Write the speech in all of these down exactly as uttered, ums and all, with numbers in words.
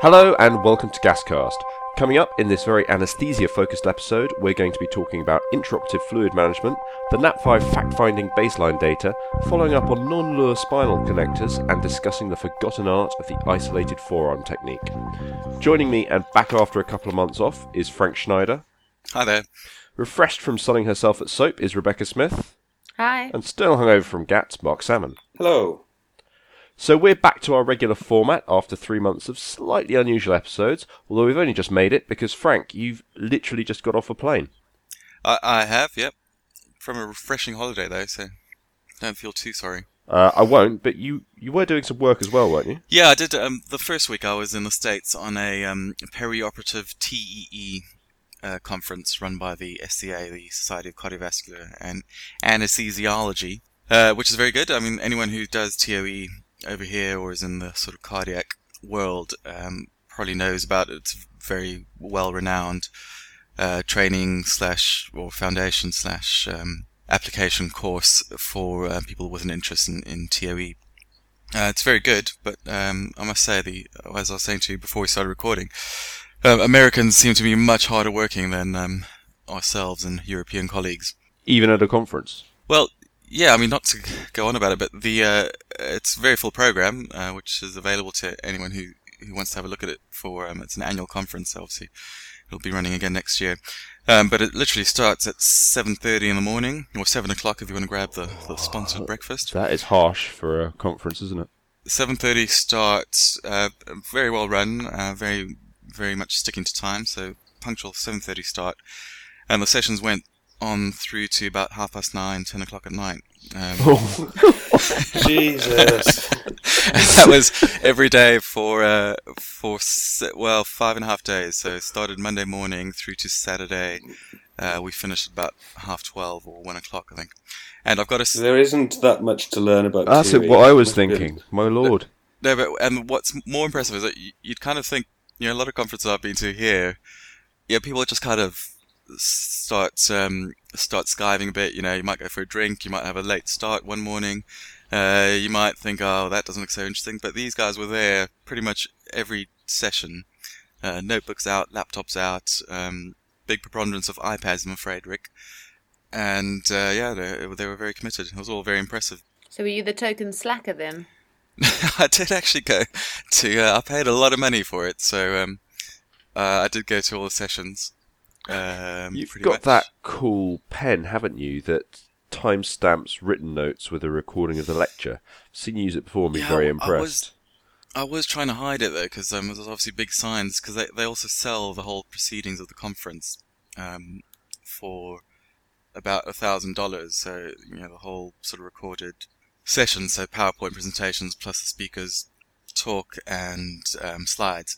Hello and welcome to Gascast. Coming up in this very anaesthesia-focused episode, we're going to be talking about intraoperative fluid management, the N A P five fact-finding baseline data, following up on non-Luer spinal connectors, and discussing the forgotten art of the isolated forearm technique. Joining me and back after a couple of months off is Frank Schneider. Hi there. Refreshed from sunning herself at soap is Rebecca Smith. Hi. And still hungover from G A T, Mark Salmon. Hello. So we're back to our regular format after three months of slightly unusual episodes, although we've only just made it because, Frank, you've literally just got off a plane. I, I have, yep. From a refreshing holiday, though, so don't feel too sorry. Uh, I won't, but you, you were doing some work as well, weren't you? Yeah, I did. Um, the first week I was in the States on a um, perioperative T E E uh, conference run by the S C A, the Society of Cardiovascular and Anesthesiology, uh, which is very good. I mean, anyone who does T O E over here or is in the sort of cardiac world um, probably knows about it. It's very well renowned uh, training slash or foundation slash um, application course for uh, people with an interest in, in T O E. Uh, it's very good, but um, I must say, the as I was saying to you before we started recording, uh, Americans seem to be much harder working than um, ourselves and European colleagues. Even at a conference? Well, yeah, I mean, not to go on about it, but the uh, it's a very full program, uh, which is available to anyone who, who wants to have a look at it. For um, it's an annual conference, obviously. It'll be running again next year. Um, but it literally starts at seven thirty in the morning, or seven o'clock if you want to grab the, the sponsored oh, breakfast. That is harsh for a conference, isn't it? seven thirty starts, uh, very well run, uh, very, very much sticking to time, so punctual seven thirty start. And the sessions went on through to about half past nine, ten o'clock at night. Um, Jesus. That was every day for uh, for well five and a half days. So it started Monday morning through to Saturday. Uh, we finished at about half twelve or one o'clock, I think. And I've got a. There isn't that much to learn about. That's theory. what I was thinking. My lord. No, but and what's more impressive is that you'd kind of think, you know, a lot of conferences I've been to here, yeah, people just kind of start um, start skiving a bit. You know, you might go for a drink, you might have a late start one morning, uh, you might think, oh, that doesn't look so interesting, but these guys were there pretty much every session, uh, notebooks out, laptops out, um, big preponderance of iPads, I'm afraid, Rick, and uh, yeah, they, they were very committed. It was all very impressive. So were you the token slacker then? I did actually go to, uh, I paid a lot of money for it, so um, uh, I did go to all the sessions. Um, You've got much. That cool pen, haven't you, that timestamps written notes with a recording of the lecture. I've seen you use it before, and been yeah, very I impressed. Was, I was trying to hide it, though, because um, there's obviously big signs, because they, they also sell the whole proceedings of the conference um, for about a thousand dollars, so, you know, the whole sort of recorded session, so PowerPoint presentations plus the speaker's talk and um, slides.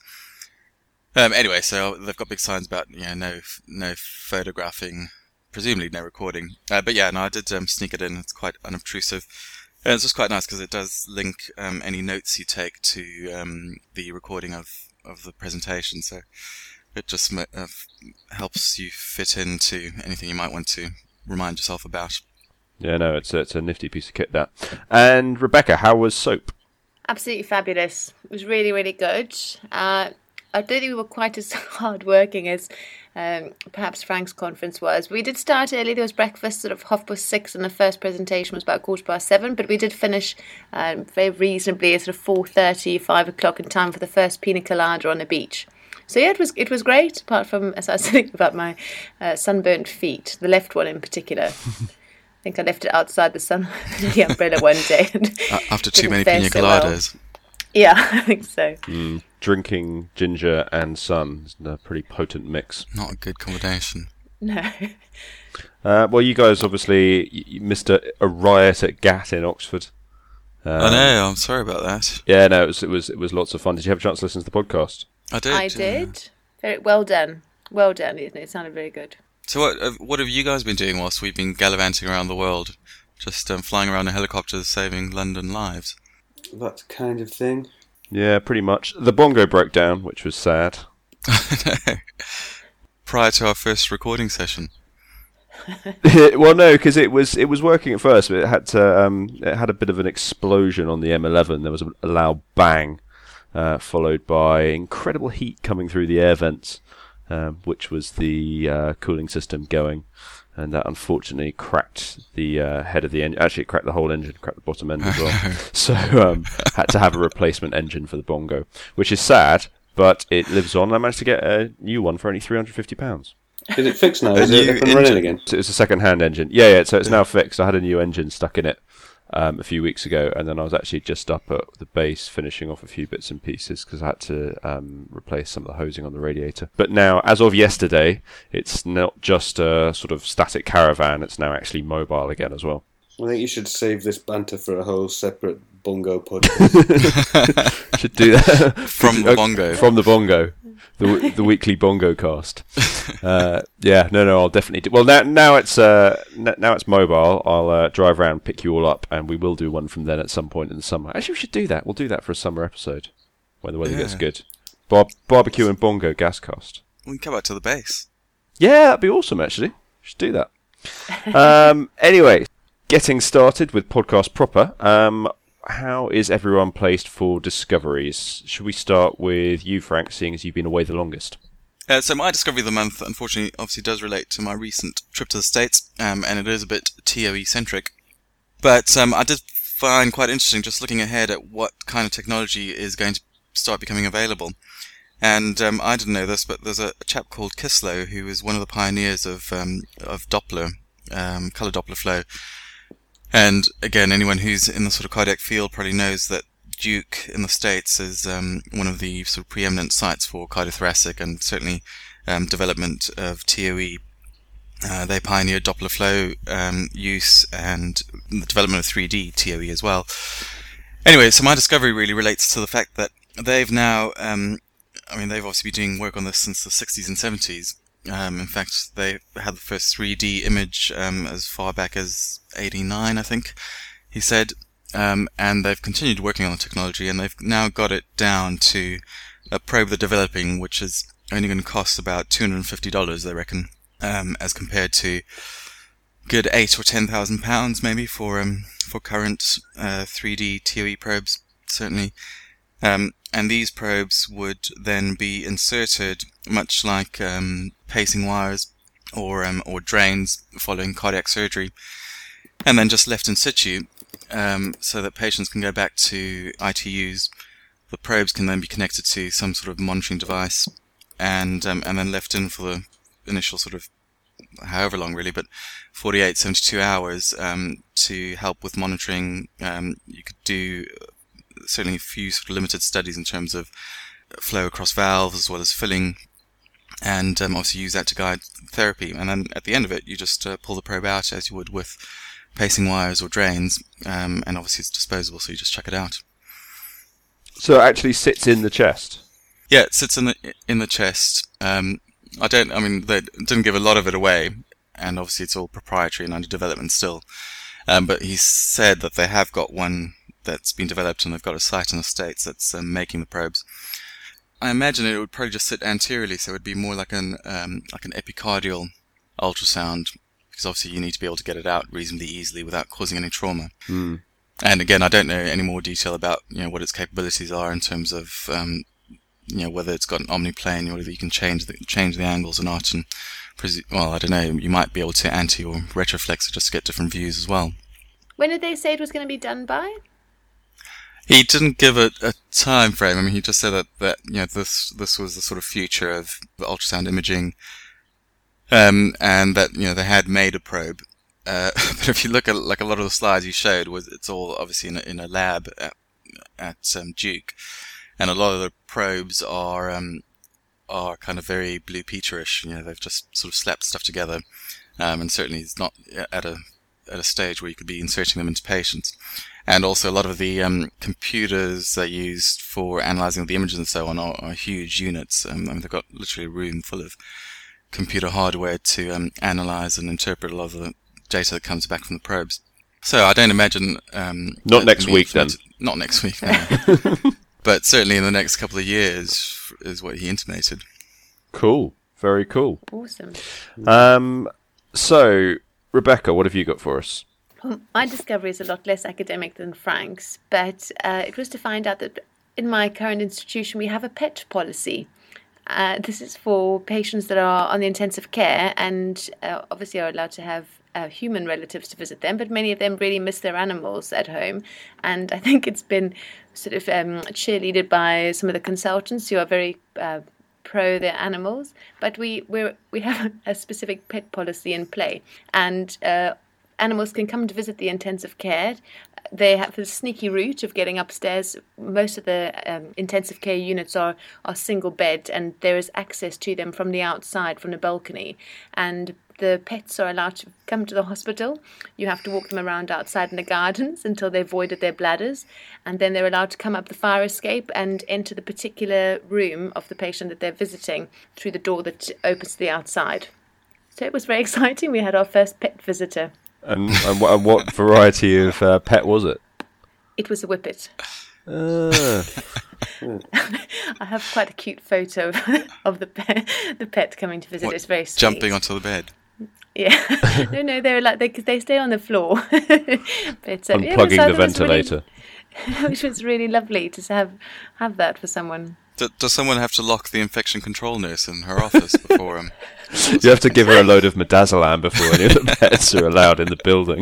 Um, anyway, so they've got big signs about, you know, no, no photographing, presumably no recording. Uh, but yeah, no, I did um, sneak it in. It's quite unobtrusive. And it's just quite nice because it does link um, any notes you take to um, the recording of, of the presentation. So it just uh, helps you fit into anything you might want to remind yourself about. Yeah, no, it's a, it's a nifty piece of kit, that. And Rebecca, how was SOAP? Absolutely fabulous. It was really, really good. Uh, I don't think we were quite as hard working as um, perhaps Frank's conference was. We did start early. There was breakfast sort of half past six, and the first presentation was about quarter past seven. But we did finish um, very reasonably at sort of four thirty, five o'clock in time for the first pina colada on the beach. So yeah, it was it was great. Apart from, as I was thinking about my uh, sunburnt feet, the left one in particular. I think I left it outside the sun, the umbrella one day. And after too many pina coladas. So well. Yeah, I think so. Mm, drinking ginger and sun is a pretty potent mix. Not a good combination. No. Uh, well, you guys obviously you missed a, a riot at G A T in Oxford. Um, I know. I'm sorry about that. Yeah, no, it was it was it was lots of fun. Did you have a chance to listen to the podcast? I did. I yeah. did. Very well done. Well done. It, it sounded very good. So what what have you guys been doing whilst we've been gallivanting around the world? Just um, flying around in helicopters, saving London lives. That kind of thing. Yeah, pretty much. The bongo broke down, which was sad. Prior to our first recording session. Well, no, because it was it was working at first, but it had to um, it had a bit of an explosion on the M eleven. There was a, a loud bang, uh, followed by incredible heat coming through the air vents, um, which was the uh, cooling system going. And that unfortunately cracked the uh, head of the engine. Actually, it cracked the whole engine, cracked the bottom end as well. So um, had to have a replacement engine for the Bongo, which is sad, but it lives on. I managed to get a new one for only three hundred fifty pounds. Is it fixed now? A Is it new up and running engine? again? So it's a second-hand engine. Yeah, yeah. So it's now fixed. I had a new engine stuck in it um, a few weeks ago, and then I was actually just up at the base finishing off a few bits and pieces because I had to um, replace some of the hosing on the radiator. But now, as of yesterday, it's not just a sort of static caravan. It's now actually mobile again as well. I think you should save this banter for a whole separate Bongo podcast. Should do that From the Bongo. From the Bongo, the the weekly Bongo cast. Uh, yeah, no, no, I'll definitely do. Well, now now it's uh, n- now it's mobile. I'll uh, drive around, pick you all up, and we will do one from then at some point in the summer. Actually, we should do that. We'll do that for a summer episode when the weather Yeah. gets good. Bar- barbecue and Bongo gas cast. We can come back to the base. Yeah, that'd be awesome. Actually, should do that. Um, anyway, getting started with podcast proper. Um, how is everyone placed for discoveries? Should we start with you, Frank, seeing as you've been away the longest? Uh, so my discovery of the month, unfortunately, obviously does relate to my recent trip to the States, um, and it is a bit T O E-centric. But um, I did find quite interesting just looking ahead at what kind of technology is going to start becoming available. And um, I didn't know this, but there's a, a chap called Kislow who is one of the pioneers of um, of Doppler, um, color Doppler flow. And again, anyone who's in the sort of cardiac field probably knows that Duke in the States is um, one of the sort of preeminent sites for cardiothoracic and certainly um, development of T O E. Uh, they pioneered Doppler flow um, use and the development of three D T O E as well. Anyway, so my discovery really relates to the fact that they've now, um, I mean, they've obviously been doing work on this since the sixties and seventies. Um, in fact, they had the first three D image um, as far back as eighty-nine, I think, he said. Um, and they've continued working on the technology, and they've now got it down to a probe they're developing, which is only going to cost about two hundred fifty dollars, they reckon, um, as compared to good eight or ten thousand pounds maybe for um, for current uh, three D T O E probes, certainly. Um, and these probes would then be inserted, much like um, pacing wires or um, or drains following cardiac surgery, and then just left in situ, um, so that patients can go back to I T Us. The probes can then be connected to some sort of monitoring device, and um, and then left in for the initial sort of however long really, but forty-eight, seventy-two hours um, to help with monitoring. Um, you could do certainly a few sort of limited studies in terms of flow across valves as well as filling, and um, obviously use that to guide therapy. And then at the end of it, you just uh, pull the probe out as you would with pacing wires or drains, um, and obviously it's disposable, so you just chuck it out. So it actually sits in the chest. Yeah, it sits in the in the chest. Um, I don't. I mean, they didn't give a lot of it away, and obviously it's all proprietary and under development still. Um, but he said that they have got one that's been developed, and they've got a site in the States that's um, making the probes. I imagine it would probably just sit anteriorly, so it would be more like an um, like an epicardial ultrasound, because obviously you need to be able to get it out reasonably easily without causing any trauma. Mm. And again, I don't know any more detail about you know what its capabilities are in terms of um, you know whether it's got an omniplane or whether you can change the change the angles or not. And presu- well, I don't know. You might be able to anti or retroflex it just to get different views as well. When did they say it was going to be done by? He didn't give a, a time frame. I mean, he just said that, that you know this this was the sort of future of the ultrasound imaging, um, and that you know they had made a probe. Uh, but if you look at like a lot of the slides you showed, was it's all obviously in a, in a lab at, at um, Duke, and a lot of the probes are um, are kind of very Blue Peterish. You know, they've just sort of slapped stuff together, um, and certainly it's not at a at a stage where you could be inserting them into patients. And also a lot of the um, computers they used for analysing the images and so on are, are huge units. Um, I mean, they've got literally a room full of computer hardware to um, analyse and interpret a lot of the data that comes back from the probes. So I don't imagine... Um, Not next week, then. Not next week, no. But certainly in the next couple of years is what he intimated. Cool. Very cool. Awesome. Um, so, Rebecca, what have you got for us? My discovery is a lot less academic than Frank's, but uh, it was to find out that in my current institution, we have a pet policy. Uh, this is for patients that are on the intensive care and uh, obviously are allowed to have uh, human relatives to visit them, but many of them really miss their animals at home. And I think it's been sort of um, cheerleaded by some of the consultants who are very uh, pro their animals. But we we we have a specific pet policy in play, and uh, animals can come to visit the intensive care. They have the sneaky route of getting upstairs. Most of the um, intensive care units are, are single bed, and there is access to them from the outside, from the balcony. And the pets are allowed to come to the hospital. You have to walk them around outside in the gardens until they've voided their bladders. And then they're allowed to come up the fire escape and enter the particular room of the patient that they're visiting through the door that opens to the outside. So it was very exciting. We had our first pet visitor. And, and, what, and what variety of uh, pet was it? It was a whippet. Ah. I have quite a cute photo of, of the pet, the pet coming to visit. What, it's very sweet. Jumping onto the bed. Yeah. no, no, they're like they they stay on the floor. but, um, Unplugging yeah, the ventilator. Really, which was really lovely to have have that for someone. D- does someone have to lock the infection control nurse in her office before um? You have to give her a load of midazolam before any of the pets are allowed in the building.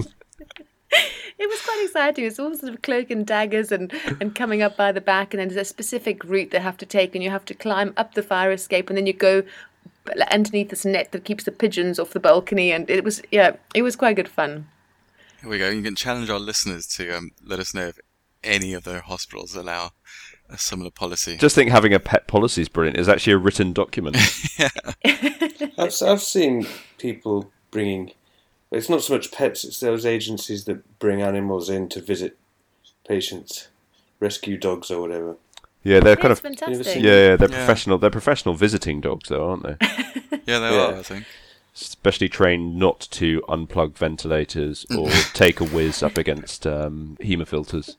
It was quite exciting. It's all sort of cloak and daggers and, and coming up by the back, and then there's a specific route they have to take, and you have to climb up the fire escape, and then you go underneath this net that keeps the pigeons off the balcony, and it was yeah, it was quite good fun. Here we go. You can challenge our listeners to um, let us know if any of their hospitals allow a similar policy. Just think having a pet policy is brilliant. It's actually a written document. yeah. I've, I've seen people bringing, it's not so much pets, it's those agencies that bring animals in to visit patients, rescue dogs or whatever. Yeah, they're Yeah, kind it's of fantastic. yeah, yeah, they're Yeah. professional. They're professional visiting dogs, though, aren't they? Yeah, they Yeah. are, I think. Specially trained not to unplug ventilators or take a whiz up against um, hemofilters,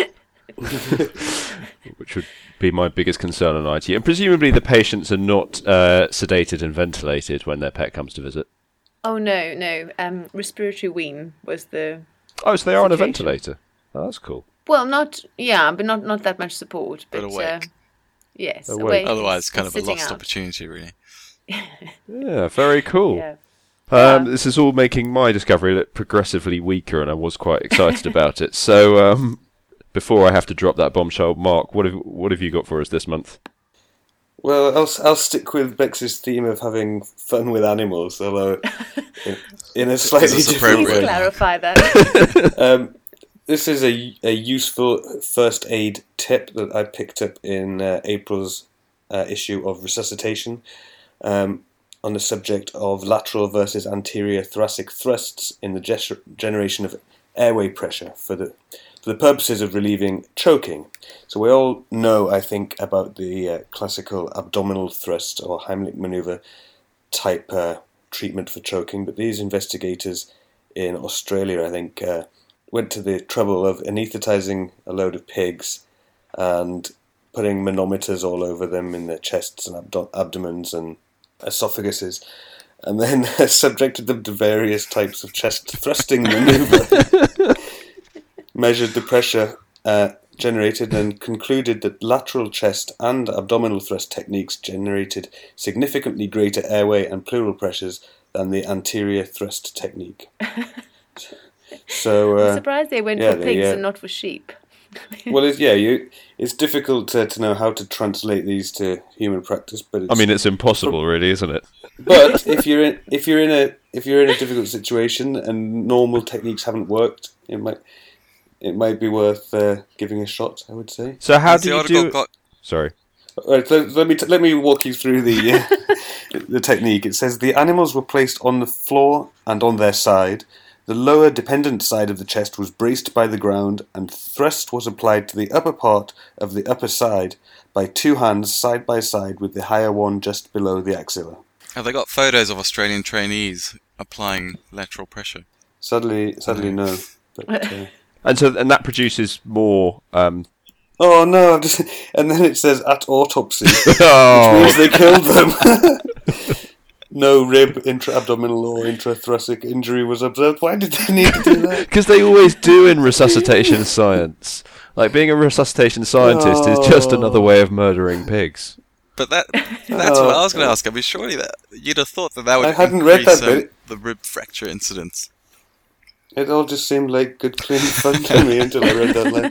which would be my biggest concern on I T. And presumably the patients are not uh, sedated and ventilated when their pet comes to visit. Oh no, no. Um, respiratory wean was the Oh, so they are on a Situation. ventilator. Oh, that's cool. well, not yeah, but not not that much support. But But, awake. Uh, yes, Awake. awake. Otherwise, is- kind is of a sitting lost out. opportunity, really. Yeah, very cool. Yeah. Um, Yeah. this is all making my discovery look progressively weaker, and I was quite excited about it. So, um, before I have to drop that bombshell, Mark, what have what have you got for us this month? Well, I'll I'll stick with Bex's theme of having fun with animals, although in, in a slightly This is different Please appropriate. way. clarify that. Um, this is a, a useful first aid tip that I picked up in uh, April's uh, issue of Resuscitation um, on the subject of lateral versus anterior thoracic thrusts in the ges- generation of airway pressure for the for the purposes of relieving choking. So we all know, I think, about the uh, classical abdominal thrust or Heimlich maneuver type uh, treatment for choking, but these investigators in Australia, I think, uh, went to the trouble of anaesthetizing a load of pigs and putting manometers all over them in their chests and abdo- abdomens and esophaguses, and then subjected them to various types of chest thrusting maneuver, measured the pressure uh, generated, and concluded that lateral chest and abdominal thrust techniques generated significantly greater airway and pleural pressures than the anterior thrust technique. So, I'm uh, surprised they went yeah, for they, pigs uh, and not for sheep. well, it's, yeah, you, it's difficult uh, to know how to translate these to human practice, but it's, I mean, it's impossible, really, isn't it? but if you're in if you're in a if you're in a difficult situation and normal techniques haven't worked, it might it might be worth uh, giving a shot, I would say. So, how Has do the you article do? got Sorry. All right, let, let me t- let me walk you through the uh, the technique. It says the animals were placed on the floor and on their side. The lower dependent side of the chest was braced by the ground, and thrust was applied to the upper part of the upper side by two hands side by side, with the higher one just below the axilla. Have they got photos of Australian trainees applying lateral pressure? Sadly, sadly, no. But, uh, And so, and that produces more. Um, oh no! I've just, and then it says at autopsy, oh, means they killed them. No rib, intra-abdominal or intrathoracic injury was observed. Why did they need to do that? because they always do in resuscitation science. Like, being a resuscitation scientist is just another way of murdering pigs. But that that's what I was going to ask. I mean, surely that you'd have thought that that would I hadn't read increase that um, bit. the rib fracture incidence. It all just seemed like good, clean fun to me until I read that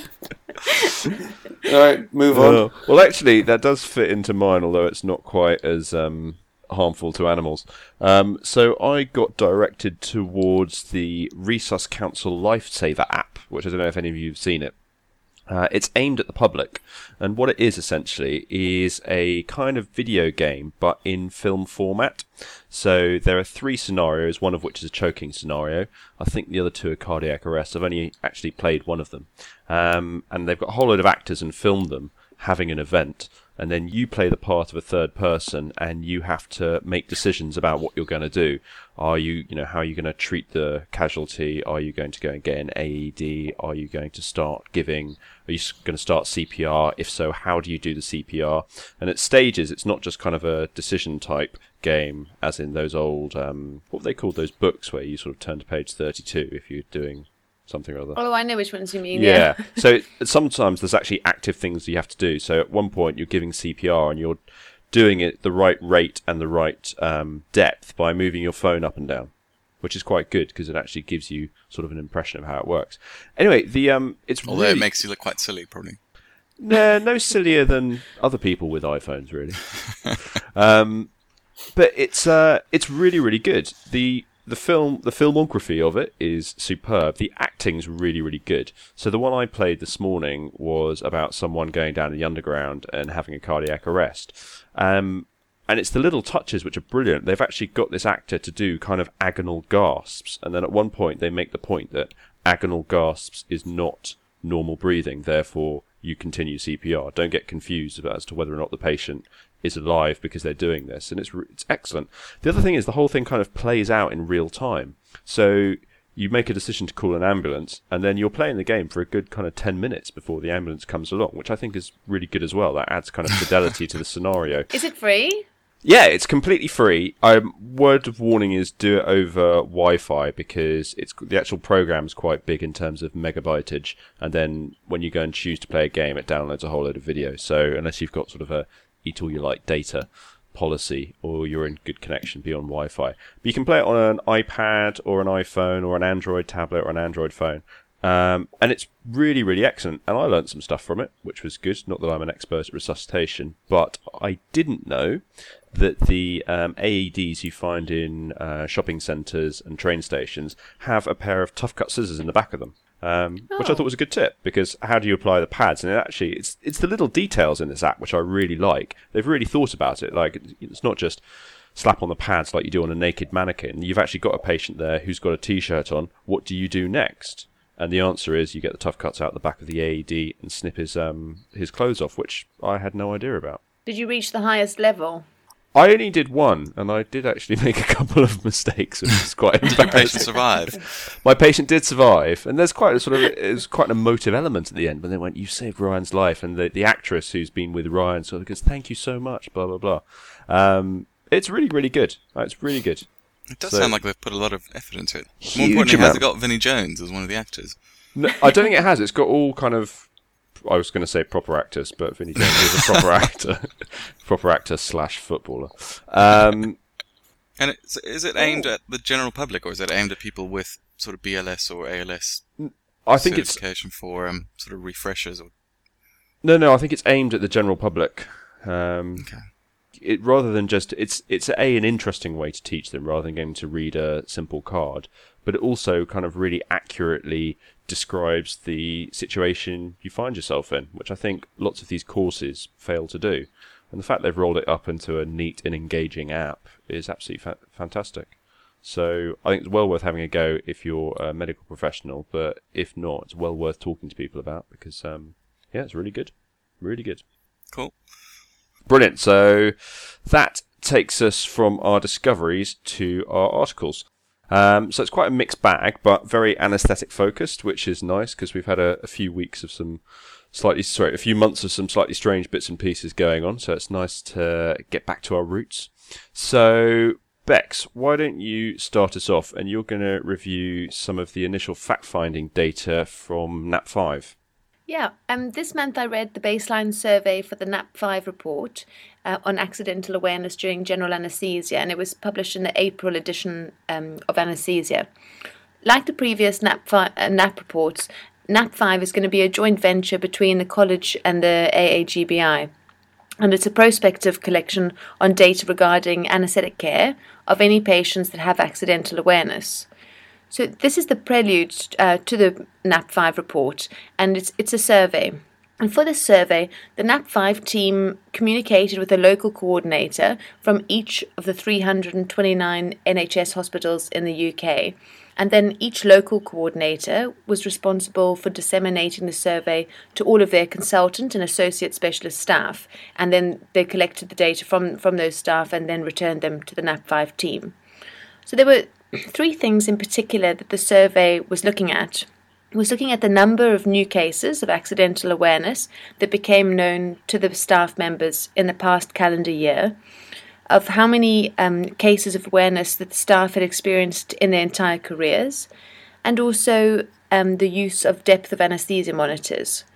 line. All right, move on. Oh. Well, actually, that does fit into mine, although it's not quite as um, harmful to animals. Um, so I got directed towards the Resus Council Lifesaver app, which I don't know if any of you have seen it. Uh, it's aimed at the public, and what it is essentially is a kind of video game, but in film format. So there are three scenarios, one of which is a choking scenario. I think the other two are cardiac arrest. I've only actually played one of them. Um, and they've got a whole load of actors and filmed them having an event, and then you play the part of a third person, and you have to make decisions about what you're going to do. Are you, you know, how are you going to treat the casualty? Are you going to go and get an A E D? Are you going to start giving? Are you going to start C P R? If so, how do you do the C P R? And at stages, it's not just kind of a decision type game, as in those old, um, what were they called, those books where you sort of turn to page thirty-two if you're doing something or other. Oh, I know which ones you mean. Yeah. Yeah. So it, sometimes there's actually active things you have to do. So at one point you're giving C P R and you're doing it the right rate and the right um, depth by moving your phone up and down, which is quite good because it actually gives you sort of an impression of how it works. Anyway, the um, it's Although really... it makes you look quite silly, probably. No, no sillier than other people with iPhones, really. um, but it's uh, it's really, really good. The the film, the filmography of it is superb. The acting's really, really good. So the one I played this morning was about someone going down the underground and having a cardiac arrest. Um, and it's the little touches which are brilliant. They've actually got this actor to do kind of agonal gasps, and then at one point they make the point that agonal gasps is not normal breathing, therefore you continue C P R. Don't get confused about as to whether or not the patient is alive because they're doing this, and it's it's excellent. The other thing is the whole thing kind of plays out in real time. So you make a decision to call an ambulance, and then you're playing the game for a good kind of ten minutes before the ambulance comes along, which I think is really good as well. That adds kind of fidelity to the scenario. Is it free? Yeah, it's completely free. Um, word of warning is do it over Wi-Fi because it's the actual program's quite big in terms of megabyteage, and then when you go and choose to play a game, it downloads a whole load of videos. So unless you've got sort of a eat all you like data policy or you're in good connection beyond Wi-Fi, but you can play it on an iPad or an iPhone or an Android tablet or an Android phone. Um, and it's really, really excellent. And I learned some stuff from it, which was good. Not that I'm an expert at resuscitation, but I didn't know that the um, A E Ds you find in uh, shopping centres and train stations have a pair of tough cut scissors in the back of them. Um, oh. Which I thought was a good tip, because how do you apply the pads? And it actually, it's it's the little details in this app which I really like. They've really thought about it. Like, it's not just slap on the pads like you do on a naked mannequin. You've actually got a patient there who's got a t-shirt on. What do you do next? And the answer is you get the tough cuts out the back of the A E D and snip his um his clothes off, which I had no idea about. Did you reach the highest level? I only did one, and I did actually make a couple of mistakes, which was quite embarrassing. Did the patient survive? My patient did survive, and there's quite a sort of it was quite an emotive element at the end when they went, "You saved Ryan's life," and the the actress who's been with Ryan sort of goes, "Thank you so much," blah blah blah. Um, it's really really good. It's really good. It does So- sound like they've put a lot of effort into it. More Huge importantly, has amount. it got Vinnie Jones as one of the actors? No, I don't think it has. It's got all kind of. I was going to say proper actors, but Vinnie Jones is a proper actor, proper actor slash footballer. Um, And it's, is it aimed at the general public, or is it aimed at people with sort of B L S or A L S I think it's certification for um, sort of refreshers? Or no, no. I think it's aimed at the general public. Um, okay. it rather than just it's it's a an interesting way to teach them rather than getting to read a simple card, but it also kind of really accurately describes the situation you find yourself in, which I think lots of these courses fail to do. And the fact they've rolled it up into a neat and engaging app is absolutely fa- fantastic. So I think it's well worth having a go if you're a medical professional, but if not, it's well worth talking to people about because, um, yeah, it's really good. Really good. Cool. Brilliant. So that takes us from our discoveries to our articles. Um, so it's quite a mixed bag, but very anaesthetic focused, which is nice because we've had a, a few weeks of some slightly, sorry, a few months of some slightly strange bits and pieces going on. So it's nice to get back to our roots. So Bex, why don't you start us off, and you're going to review some of the initial fact-finding data from N A P five. Yeah, um, this month I read the baseline survey for the N A P five report uh, on accidental awareness during general anaesthesia, and it was published in the April edition um, of Anaesthesia. Like the previous N A P five, uh, N A P reports, N A P five is going to be a joint venture between the college and the A A G B I, and it's a prospective collection on data regarding anaesthetic care of any patients that have accidental awareness. So this is the prelude uh, to the N A P five report, and it's it's a survey. And for this survey, the N A P five team communicated with a local coordinator from each of the three hundred twenty-nine N H S hospitals in the U K, and then each local coordinator was responsible for disseminating the survey to all of their consultant and associate specialist staff, and then they collected the data from, from those staff and then returned them to the N A P five team. So there were three things in particular that the survey was looking at. It was looking at the number of new cases of accidental awareness that became known to the staff members in the past calendar year, of how many um, cases of awareness that the staff had experienced in their entire careers, and also um, the use of depth of anaesthesia monitors.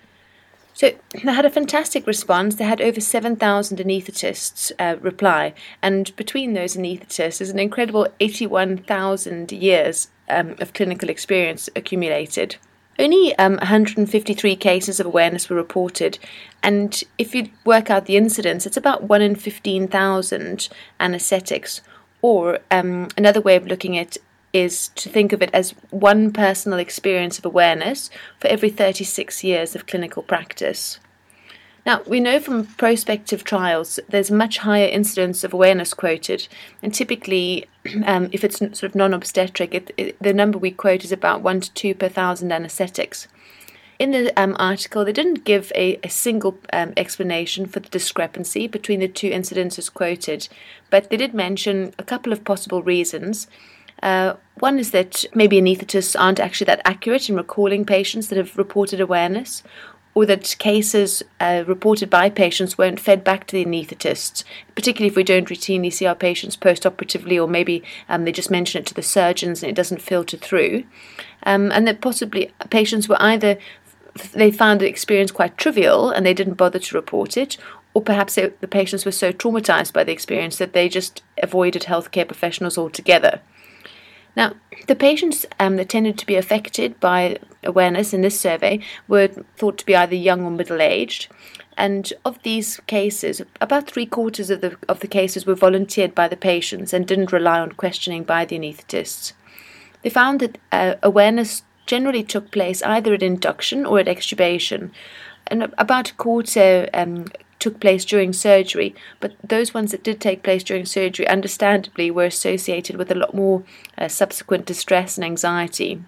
So they had a fantastic response. They had over seven thousand anaesthetists uh, reply, and between those anaesthetists is an incredible eighty-one thousand years um, of clinical experience accumulated. Only um, one hundred fifty-three cases of awareness were reported, and if you work out the incidence, it's about one in fifteen thousand anaesthetics, or um, another way of looking at it is to think of it as one personal experience of awareness for every thirty-six years of clinical practice. Now, we know from prospective trials there's a much higher incidence of awareness quoted, and typically, um, if it's sort of non-obstetric, it, it, the number we quote is about one to two per thousand anaesthetics. In the um, article, they didn't give a, a single um, explanation for the discrepancy between the two incidences quoted, but they did mention a couple of possible reasons. Uh, one is that maybe anaesthetists aren't actually that accurate in recalling patients that have reported awareness, or that cases uh, reported by patients weren't fed back to the anaesthetists, particularly if we don't routinely see our patients post-operatively, or maybe um, they just mention it to the surgeons and it doesn't filter through. Um, and that possibly patients were either, they found the experience quite trivial and they didn't bother to report it, or perhaps they, the patients were so traumatized by the experience that they just avoided healthcare professionals altogether. Now, the patients um, that tended to be affected by awareness in this survey were thought to be either young or middle-aged, and of these cases, about three-quarters of the of the cases were volunteered by the patients and didn't rely on questioning by the anaesthetists. They found that uh, awareness generally took place either at induction or at extubation, and about a quarter um, took place during surgery, but those ones that did take place during surgery understandably were associated with a lot more uh, subsequent distress and anxiety.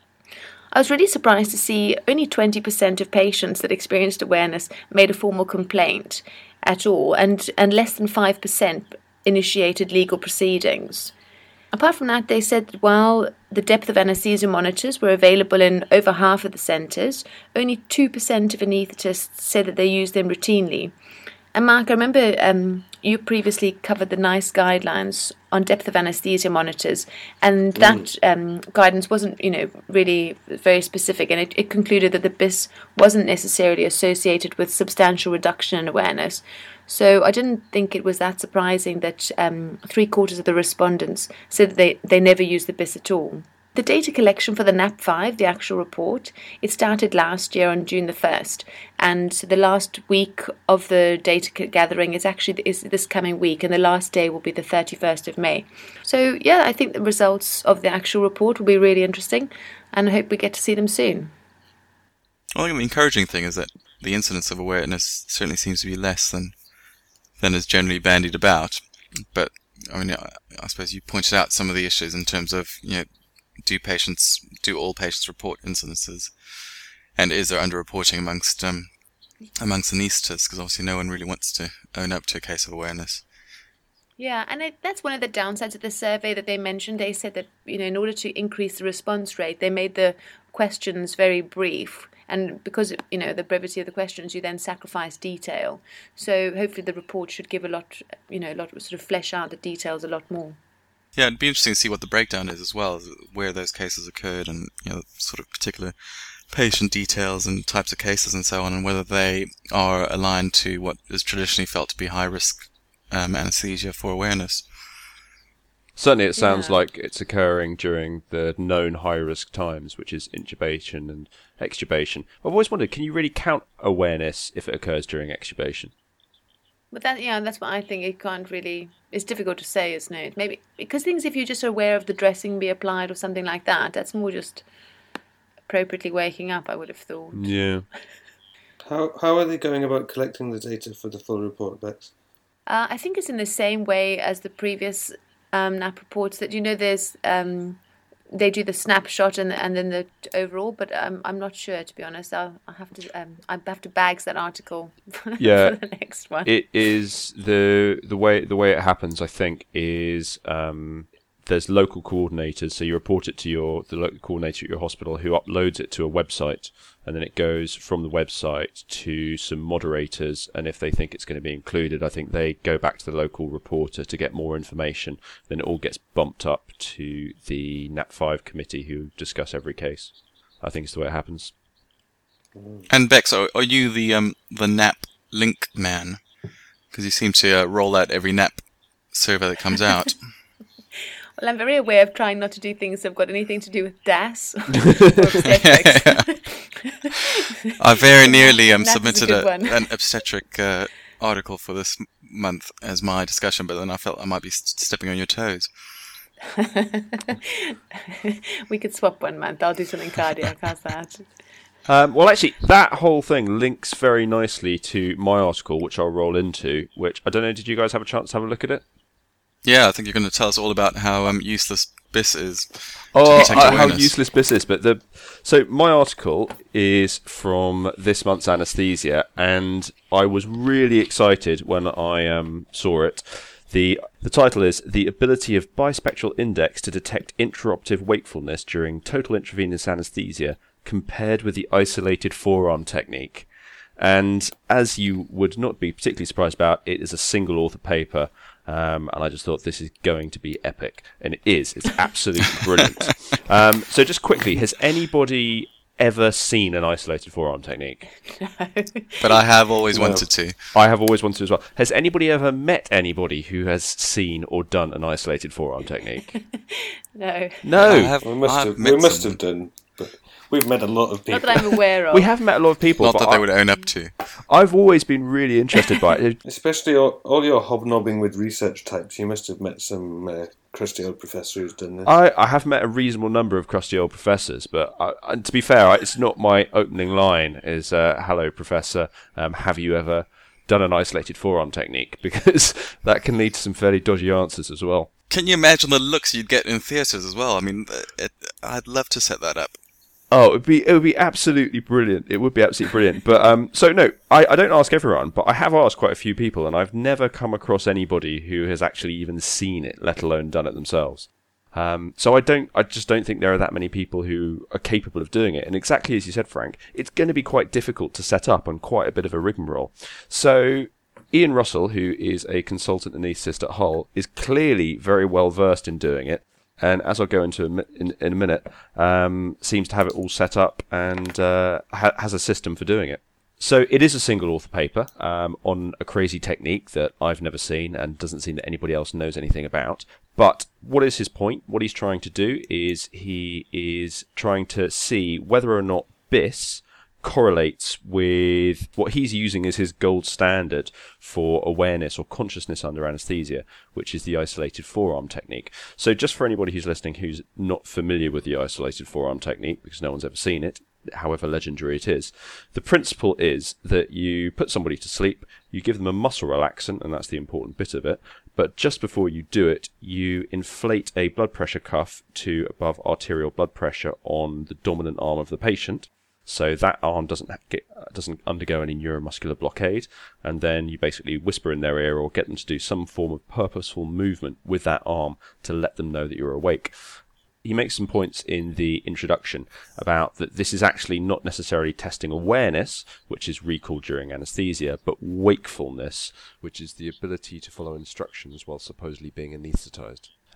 I was really surprised to see only twenty percent of patients that experienced awareness made a formal complaint at all, and, and less than five percent initiated legal proceedings. Apart from that, they said that while the depth of anaesthesia monitors were available in over half of the centres, only two percent of anaesthetists said that they used them routinely. And Mark, I remember um, you previously covered the NICE guidelines on depth of anaesthesia monitors, and that mm. um, guidance wasn't, you know, really very specific, and it, it concluded that the B I S wasn't necessarily associated with substantial reduction in awareness. So I didn't think it was that surprising that um, three quarters of the respondents said that they, they never used the B I S at all. The data collection for the N A P five, the actual report, it started last year on June the first, and the last week of the data gathering is actually is this coming week, and the last day will be the thirty-first of May. So yeah, I think the results of the actual report will be really interesting, and I hope we get to see them soon. Well, I think the encouraging thing is that the incidence of awareness certainly seems to be less than than is generally bandied about. But I mean, I, I suppose you pointed out some of the issues in terms of, you know, do patients, do all patients report incidences, and is there underreporting amongst um, amongst anaesthetists? Because obviously no one really wants to own up to a case of awareness. Yeah, and it, that's one of the downsides of the survey that they mentioned. They said that, you know, in order to increase the response rate, they made the questions very brief. And because, you know, the brevity of the questions, you then sacrifice detail. So hopefully the report should give a lot, you know, a lot, sort of flesh out the details a lot more. Yeah, it'd be interesting to see what the breakdown is as well, where those cases occurred, and, you know, sort of particular patient details and types of cases and so on, and whether they are aligned to what is traditionally felt to be high-risk um, anesthesia for awareness. Certainly it sounds Yeah. like it's occurring during the known high-risk times, which is intubation and extubation. I've always wondered, can you really count awareness if it occurs during extubation? But that, yeah, that's what I think. It can't really. It's difficult to say, isn't it? Maybe because things, if you're just aware of the dressing be applied or something like that, that's more just appropriately waking up, I would have thought. Yeah. How how are they going about collecting the data for the full report, Bex? Uh, I think it's in the same way as the previous um, N A P reports. That you know, there's um, they do the snapshot and and then the overall. But um, I'm not sure, to be honest. I'll, I'll have to um, I have to bags that article for Yeah. the next one. It is the the way the way it happens. I think is um, there's local coordinators, so you report it to your the local coordinator at your hospital, who uploads it to a website, and then it goes from the website to some moderators. And if they think it's going to be included, I think they go back to the local reporter to get more information. Then it all gets bumped up to the N A P five committee, who discuss every case. I think it's the way it happens. And Bex, are, are you the um, the N A P link man? Because you seem to uh, roll out every N A P survey that comes out. Well, I'm very aware of trying not to do things that've got anything to do with D A S or obstetrics. I very nearly um, N A P is a submitted good a, one. an obstetric uh, article for this m- month as my discussion, but then I felt I might be st- stepping on your toes. We could swap one month. I'll do something cardiac. How's that? Um, well, actually, that whole thing links very nicely to my article, which I'll roll into. Which I don't know. Did you guys have a chance to have a look at it? Yeah, I think you're going to tell us all about how um, useless B I S is. Oh, detect uh, how awareness. useless this is! But the so my article is from this month's anesthesia, and I was really excited when I um, saw it. the The title is "The Ability of Bispectral Index to Detect Intraoperative Wakefulness During Total Intravenous Anesthesia Compared with the Isolated Forearm Technique." And as you would not be particularly surprised about, it is a single author paper. Um, and I just thought this is going to be epic. And it is. It's absolutely brilliant. Um, so just quickly, has anybody ever seen an isolated forearm technique? But I have always No. wanted to. I have always wanted to as well. Has anybody ever met anybody who has seen or done an isolated forearm technique? No, No. I have, We must I have, met we must someone. have done, but we've met a lot of not people. that I'm aware of. We have met a lot of people, Not but that they I, would own up to. I've always been really interested by it. Especially all, all your hobnobbing with research types. You must have met some uh, crusty old professor who's done this. I, I have met a reasonable number of crusty old professors, but I, and to be fair, it's not my opening line is, uh, hello, professor, um, have you ever done an isolated forearm technique? Because that can lead to some fairly dodgy answers as well. Can you imagine the looks you'd get in theatres as well? I mean, uh, it, I'd love to set that up. Oh, it would be it would be absolutely brilliant. It would be absolutely brilliant. But um, so no, I, I don't ask everyone, but I have asked quite a few people, and I've never come across anybody who has actually even seen it, let alone done it themselves. Um, so I don't, I just don't think there are that many people who are capable of doing it. And exactly as you said, Frank, it's going to be quite difficult to set up and quite a bit of a rigmarole. So Ian Russell, who is a consultant anaesthetist at Hull, is clearly very well versed in doing it. And as I'll go into a mi- in, in a minute, um, seems to have it all set up and uh, ha- has a system for doing it. So it is a single author paper um, on a crazy technique that I've never seen and doesn't seem that anybody else knows anything about. But what is his point? What he's trying to do is he is trying to see whether or not B I S correlates with what he's using as his gold standard for awareness or consciousness under anesthesia, which is the isolated forearm technique. So just for anybody who's listening who's not familiar with the isolated forearm technique, because no one's ever seen it, however legendary it is, the principle is that you put somebody to sleep, you give them a muscle relaxant, and that's the important bit of it, but just before you do it, you inflate a blood pressure cuff to above arterial blood pressure on the dominant arm of the patient. So that arm doesn't get, doesn't undergo any neuromuscular blockade, and then you basically whisper in their ear or get them to do some form of purposeful movement with that arm to let them know that you're awake. He makes some points in the introduction about that this is actually not necessarily testing awareness, which is recall during anesthesia, but wakefulness, which is the ability to follow instructions while supposedly being anaesthetized.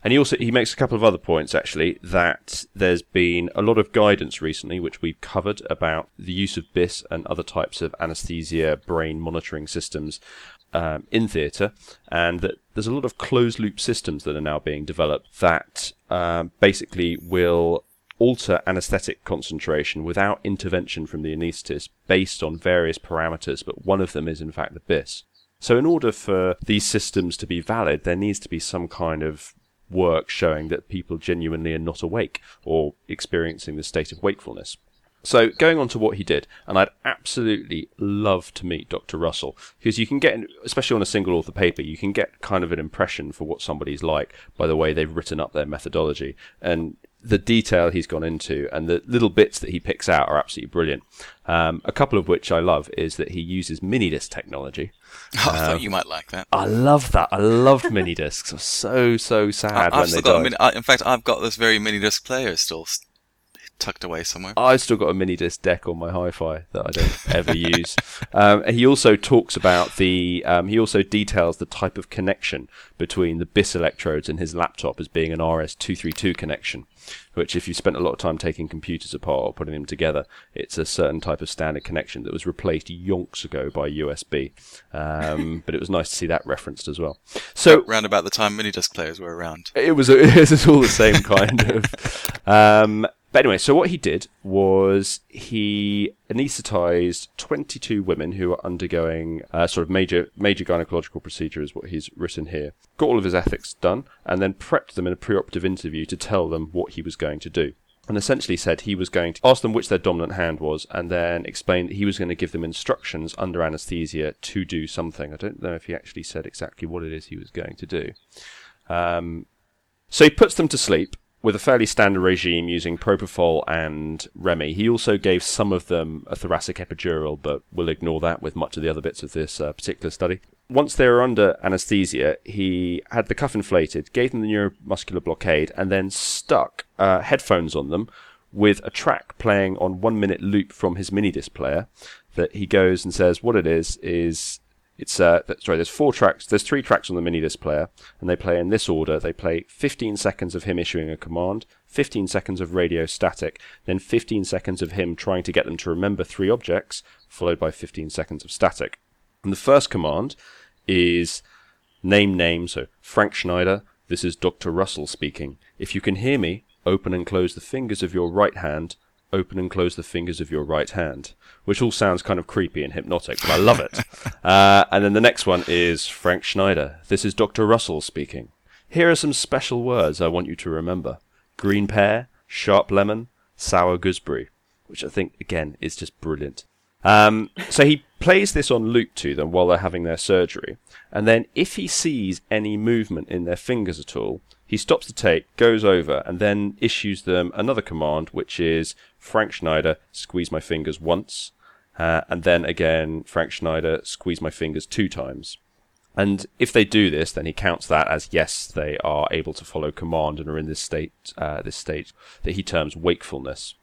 And he also he makes a couple of other points, actually, that there's been a lot of guidance recently, which we've covered, about the use of B I S and other types of anaesthesia brain monitoring systems um, in theatre, and that there's a lot of closed-loop systems that are now being developed that um, basically will alter anaesthetic concentration without intervention from the anaesthetist based on various parameters, but one of them is in fact the B I S. So in order for these systems to be valid, there needs to be some kind of work showing that people genuinely are not awake or experiencing the state of wakefulness. So going on to what he did, and I'd absolutely love to meet Doctor Russell, because you can get, especially on a single author paper, you can get kind of an impression for what somebody's like by the way they've written up their methodology. And the detail he's gone into and the little bits that he picks out are absolutely brilliant. Um, a couple of which I love is that he uses mini-disc technology. Oh, I uh, thought you might like that. I love that. I loved mini-discs. I'm so, so sad I, when I've they still got a died. mini, I, in fact, I've got this very mini-disc player still s- tucked away somewhere. I've still got a mini disc deck on my hi-fi that I don't ever use. Um, and he also talks about the, um, he also details the type of connection between the B I S electrodes and his laptop as being an R S two thirty-two connection, which if you spent a lot of time taking computers apart or putting them together, it's a certain type of standard connection that was replaced yonks ago by U S B. Um, but it was nice to see that referenced as well. So Round about the time mini-disc players were around. it was, it was all the same kind of... Um, But anyway, so what he did was he anaesthetized twenty-two women who were undergoing uh, sort of major major gynecological procedure, is what he's written here. Got all of his ethics done, and then prepped them in a preoperative interview to tell them what he was going to do. And essentially said he was going to ask them which their dominant hand was, and then explain that he was going to give them instructions under anaesthesia to do something. I don't know if he actually said exactly what it is he was going to do. Um, so he puts them to sleep with a fairly standard regime using propofol and Remy. He also gave some of them a thoracic epidural, but we'll ignore that with much of the other bits of this uh, particular study. Once they were under anaesthesia, he had the cuff inflated, gave them the neuromuscular blockade, and then stuck uh, headphones on them with a track playing on one minute loop from his mini-disc player that he goes and says what it is is... It's uh, sorry. There's four tracks. There's three tracks on the mini-disc player, and they play in this order. They play fifteen seconds of him issuing a command, fifteen seconds of radio static, then fifteen seconds of him trying to get them to remember three objects, followed by fifteen seconds of static. And the first command is name name. So Frank Schneider. This is Doctor Russell speaking. If you can hear me, open and close the fingers of your right hand. Open and close the fingers of your right hand, which all sounds kind of creepy and hypnotic, but I love it. uh, and then the next one is Frank Schneider. This is Doctor Russell speaking. Here are some special words I want you to remember. Green pear, sharp lemon, sour gooseberry, which I think, again, is just brilliant. Um, so he plays this on loop to them while they're having their surgery, and then if he sees any movement in their fingers at all, he stops the tape, goes over, and then issues them another command, which is Frank Schneider, squeeze my fingers once, uh, and then again, Frank Schneider, squeeze my fingers two times. And if they do this, then he counts that as yes, they are able to follow command and are in this state, uh, this state that he terms wakefulness.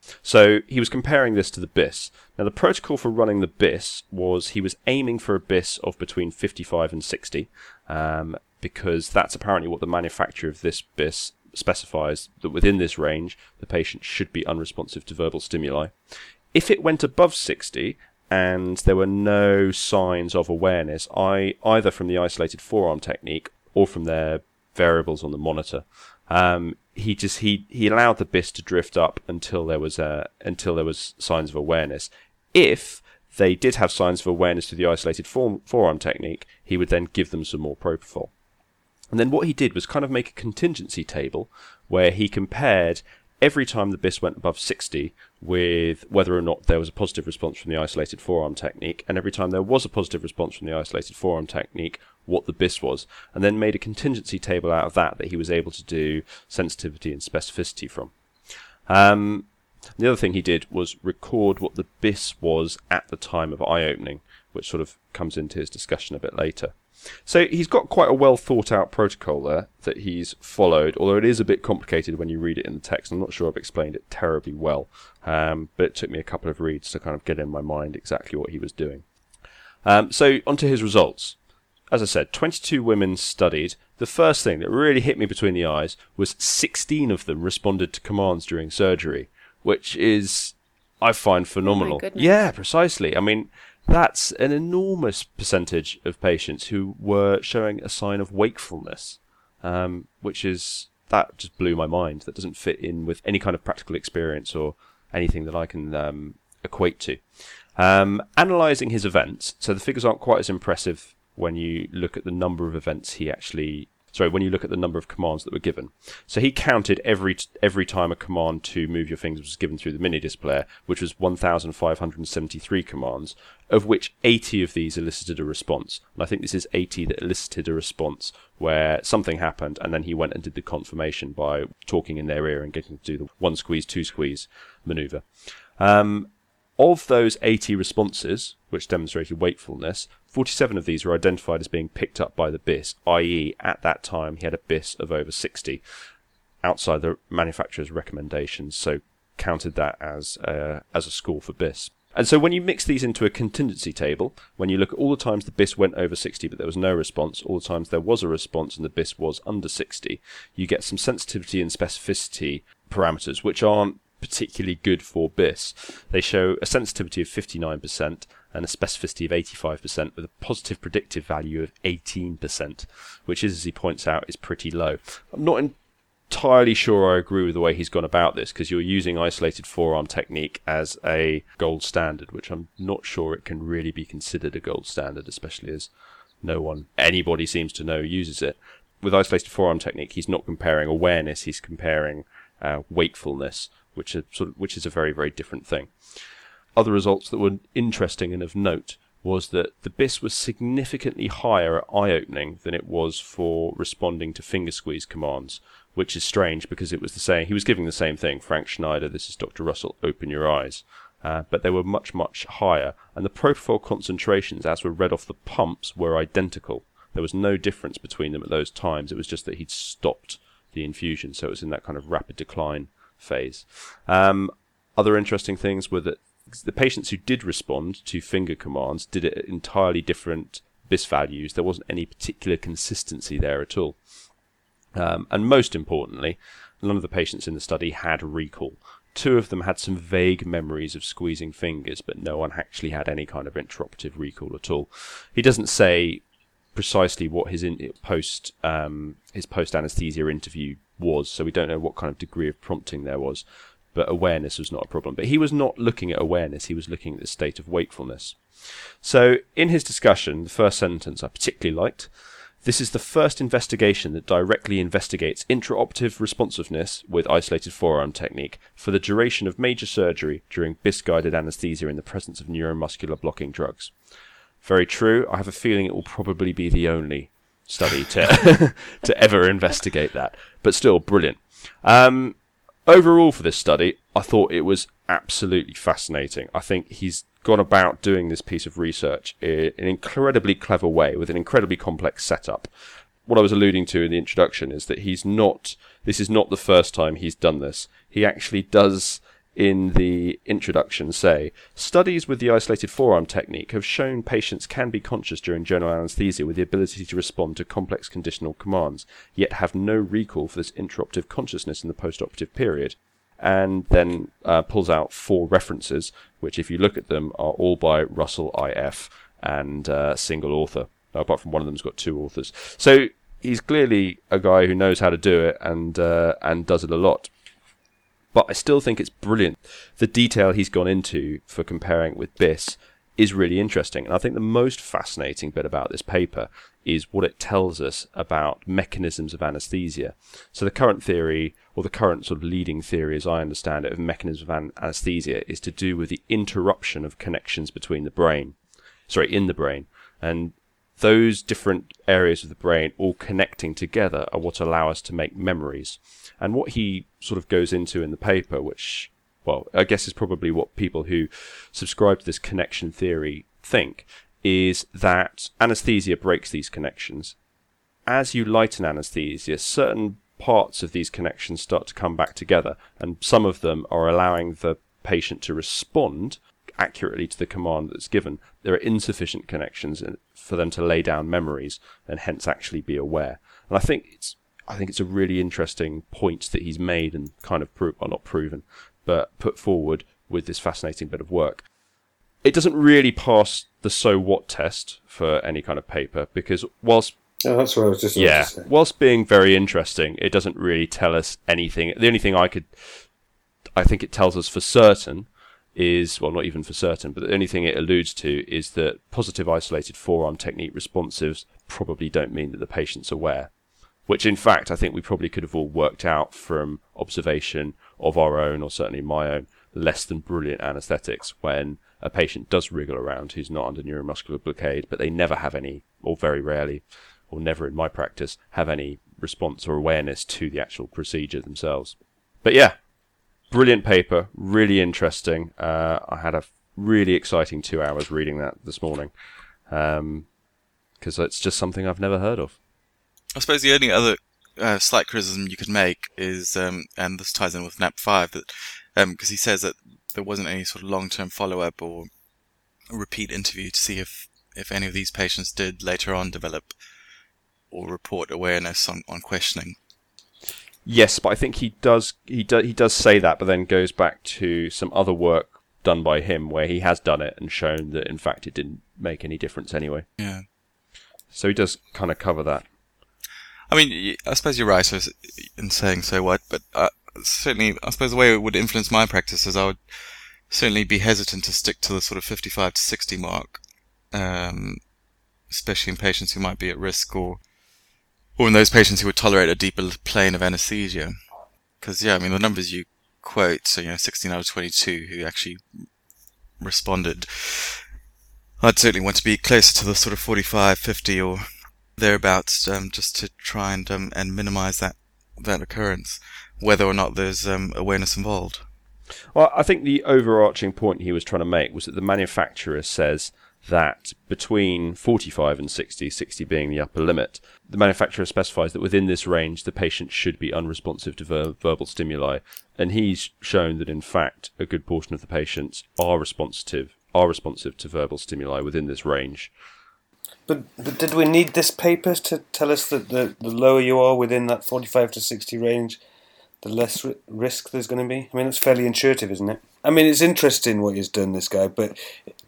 So he was comparing this to the B I S. Now the protocol for running the B I S was he was aiming for a B I S of between fifty-five and sixty, um, because that's apparently what the manufacturer of this B I S specifies, that within this range the patient should be unresponsive to verbal stimuli. If it went above sixty and there were no signs of awareness, I, either from the isolated forearm technique or from their variables on the monitor, um, he just he, he allowed the B I S to drift up until there was a, until there was signs of awareness. If they did have signs of awareness to the isolated form, forearm technique, he would then give them some more propofol. And then what he did was kind of make a contingency table where he compared every time the B I S went above sixty with whether or not there was a positive response from the isolated forearm technique, and every time there was a positive response from the isolated forearm technique, what the B I S was, and then made a contingency table out of that that he was able to do sensitivity and specificity from. Um, the other thing he did was record what the B I S was at the time of eye-opening, which sort of comes into his discussion a bit later. So he's got quite a well thought out protocol there that he's followed, although it is a bit complicated when you read it in the text. I'm not sure I've explained it terribly well, um, but it took me a couple of reads to kind of get in my mind exactly what he was doing. Um, so onto his results. as I said, twenty-two women studied. The first thing that really hit me between the eyes was sixteen of them responded to commands during surgery, which is, I find, phenomenal. Oh my goodness. Yeah, precisely. I mean, that's an enormous percentage of patients who were showing a sign of wakefulness, um, which is, that just blew my mind. That doesn't fit in with any kind of practical experience or anything that I can um, equate to. Um, analysing his events, so the figures aren't quite as impressive when you look at the number of events he actually... Sorry, when you look at the number of commands that were given. So he counted every t- every time a command to move your fingers was given through the mini display, which was one thousand five hundred seventy-three commands, of which eighty of these elicited a response. And I think this is eighty that elicited a response where something happened and then he went and did the confirmation by talking in their ear and getting to do the one squeeze, two squeeze maneuver. Um, Of those eighty responses, which demonstrated wakefulness, forty-seven of these were identified as being picked up by the B I S, that is, at that time he had a B I S of over sixty, outside the manufacturer's recommendations, so counted that as uh, as a score for B I S. And so when you mix these into a contingency table, when you look at all the times the B I S went over sixty but there was no response, all the times there was a response and the B I S was under sixty, you get some sensitivity and specificity parameters, which aren't particularly good for B I S. They show a sensitivity of fifty-nine percent and a specificity of eighty-five percent with a positive predictive value of eighteen percent, which is, as he points out, is pretty low. I'm not entirely sure I agree with the way he's gone about this, because you're using isolated forearm technique as a gold standard, which I'm not sure it can really be considered a gold standard, especially as no one, anybody seems to know uses it. With isolated forearm technique, he's not comparing awareness, he's comparing uh, wakefulness, which is sort of, which is a very, very different thing. Other results that were interesting and of note was that the B I S was significantly higher at eye-opening than it was for responding to finger squeeze commands, which is strange because it was the same. He was giving the same thing. Frank Schneider, this is Doctor Russell, open your eyes. Uh, but they were much, much higher. And the propofol concentrations, as were read off the pumps, were identical. There was no difference between them at those times. It was just that he'd stopped the infusion, so it was in that kind of rapid decline phase. Um, other interesting things were that the patients who did respond to finger commands did it at entirely different B I S values. There wasn't any particular consistency there at all. Um, and most importantly, none of the patients in the study had recall. Two of them had some vague memories of squeezing fingers, but no one actually had any kind of intraoperative recall at all. He doesn't say precisely what his in, post um, his post anesthesia interview was, so we don't know what kind of degree of prompting there was. But awareness was not a problem. But he was not looking at awareness, he was looking at the state of wakefulness. So in his discussion, the first sentence I particularly liked: this is the first investigation that directly investigates intraoperative responsiveness with isolated forearm technique for the duration of major surgery during B I S-guided anesthesia in the presence of neuromuscular blocking drugs. Very true. I have a feeling it will probably be the only study to to ever investigate that. But still, brilliant. Um, overall for this study, I thought it was absolutely fascinating. I think he's gone about doing this piece of research in an incredibly clever way with an incredibly complex setup. What I was alluding to in the introduction is that he's not, this is not the first time he's done this. He actually does, in the introduction, say, studies with the isolated forearm technique have shown patients can be conscious during general anesthesia with the ability to respond to complex conditional commands, yet have no recall for this intraoperative consciousness in the postoperative period. And then uh, pulls out four references, which, if you look at them, are all by Russell I F and uh, single author. Now, apart from one of them's got two authors. So he's clearly a guy who knows how to do it and uh, and does it a lot. But I still think it's brilliant. The detail he's gone into for comparing it with B I S is really interesting. And I think the most fascinating bit about this paper is what it tells us about mechanisms of anesthesia. So the current theory, or the current sort of leading theory as I understand it, of mechanisms of an- anesthesia is to do with the interruption of connections between the brain, sorry, in the brain. And those different areas of the brain all connecting together are what allow us to make memories. And what he sort of goes into in the paper, which, well, I guess is probably what people who subscribe to this connection theory think, is that anesthesia breaks these connections. As you lighten anesthesia, certain parts of these connections start to come back together, and some of them are allowing the patient to respond accurately to the command that's given, there are insufficient connections for them to lay down memories and hence actually be aware. And I think it's I think it's a really interesting point that he's made and kind of pro- well, not proven, but put forward with this fascinating bit of work. It doesn't really pass the so what test for any kind of paper because whilst oh, that's what I was just yeah, to say. whilst being very interesting, it doesn't really tell us anything. The only thing I could, I think it tells us for certain is, well, not even for certain, but the only thing it alludes to is that positive isolated forearm technique responsives probably don't mean that the patient's aware. Which, in fact, I think we probably could have all worked out from observation of our own, or certainly my own, less than brilliant anaesthetics when a patient does wriggle around who's not under neuromuscular blockade, but they never have any, or very rarely, or never in my practice, have any response or awareness to the actual procedure themselves. But yeah, brilliant paper, really interesting. Uh, I had a really exciting two hours reading that this morning, because um, it's just something I've never heard of. I suppose the only other uh, slight criticism you could make is, um, and this ties in with N A P five, that because um, he says that there wasn't any sort of long-term follow-up or repeat interview to see if, if any of these patients did later on develop or report awareness on, on questioning. Yes, but I think he does he do, he does say that, but then goes back to some other work done by him where he has done it and shown that in fact it didn't make any difference anyway. Yeah. So he does kind of cover that. I mean, I suppose you're right in saying so what, but uh, certainly, I suppose the way it would influence my practice is I would certainly be hesitant to stick to the sort of fifty-five to sixty mark, um, especially in patients who might be at risk or or in those patients who would tolerate a deeper plane of anesthesia. Because, yeah, I mean, the numbers you quote, so, you know, sixteen out of twenty-two who actually responded, I'd certainly want to be closer to the sort of forty-five, fifty or thereabouts, um, just to try and um, and minimise that that occurrence, whether or not there's um, awareness involved. Well, I think the overarching point he was trying to make was that the manufacturer says that between forty-five and sixty, sixty being the upper limit, the manufacturer specifies that within this range the patient should be unresponsive to ver- verbal stimuli, and he's shown that in fact a good portion of the patients are responsive are responsive to verbal stimuli within this range. But, but did we need this paper to tell us that the, the lower you are within that forty-five to sixty range, the less ri- risk there's going to be? I mean, it's fairly intuitive, isn't it? I mean, it's interesting what he's done, this guy, but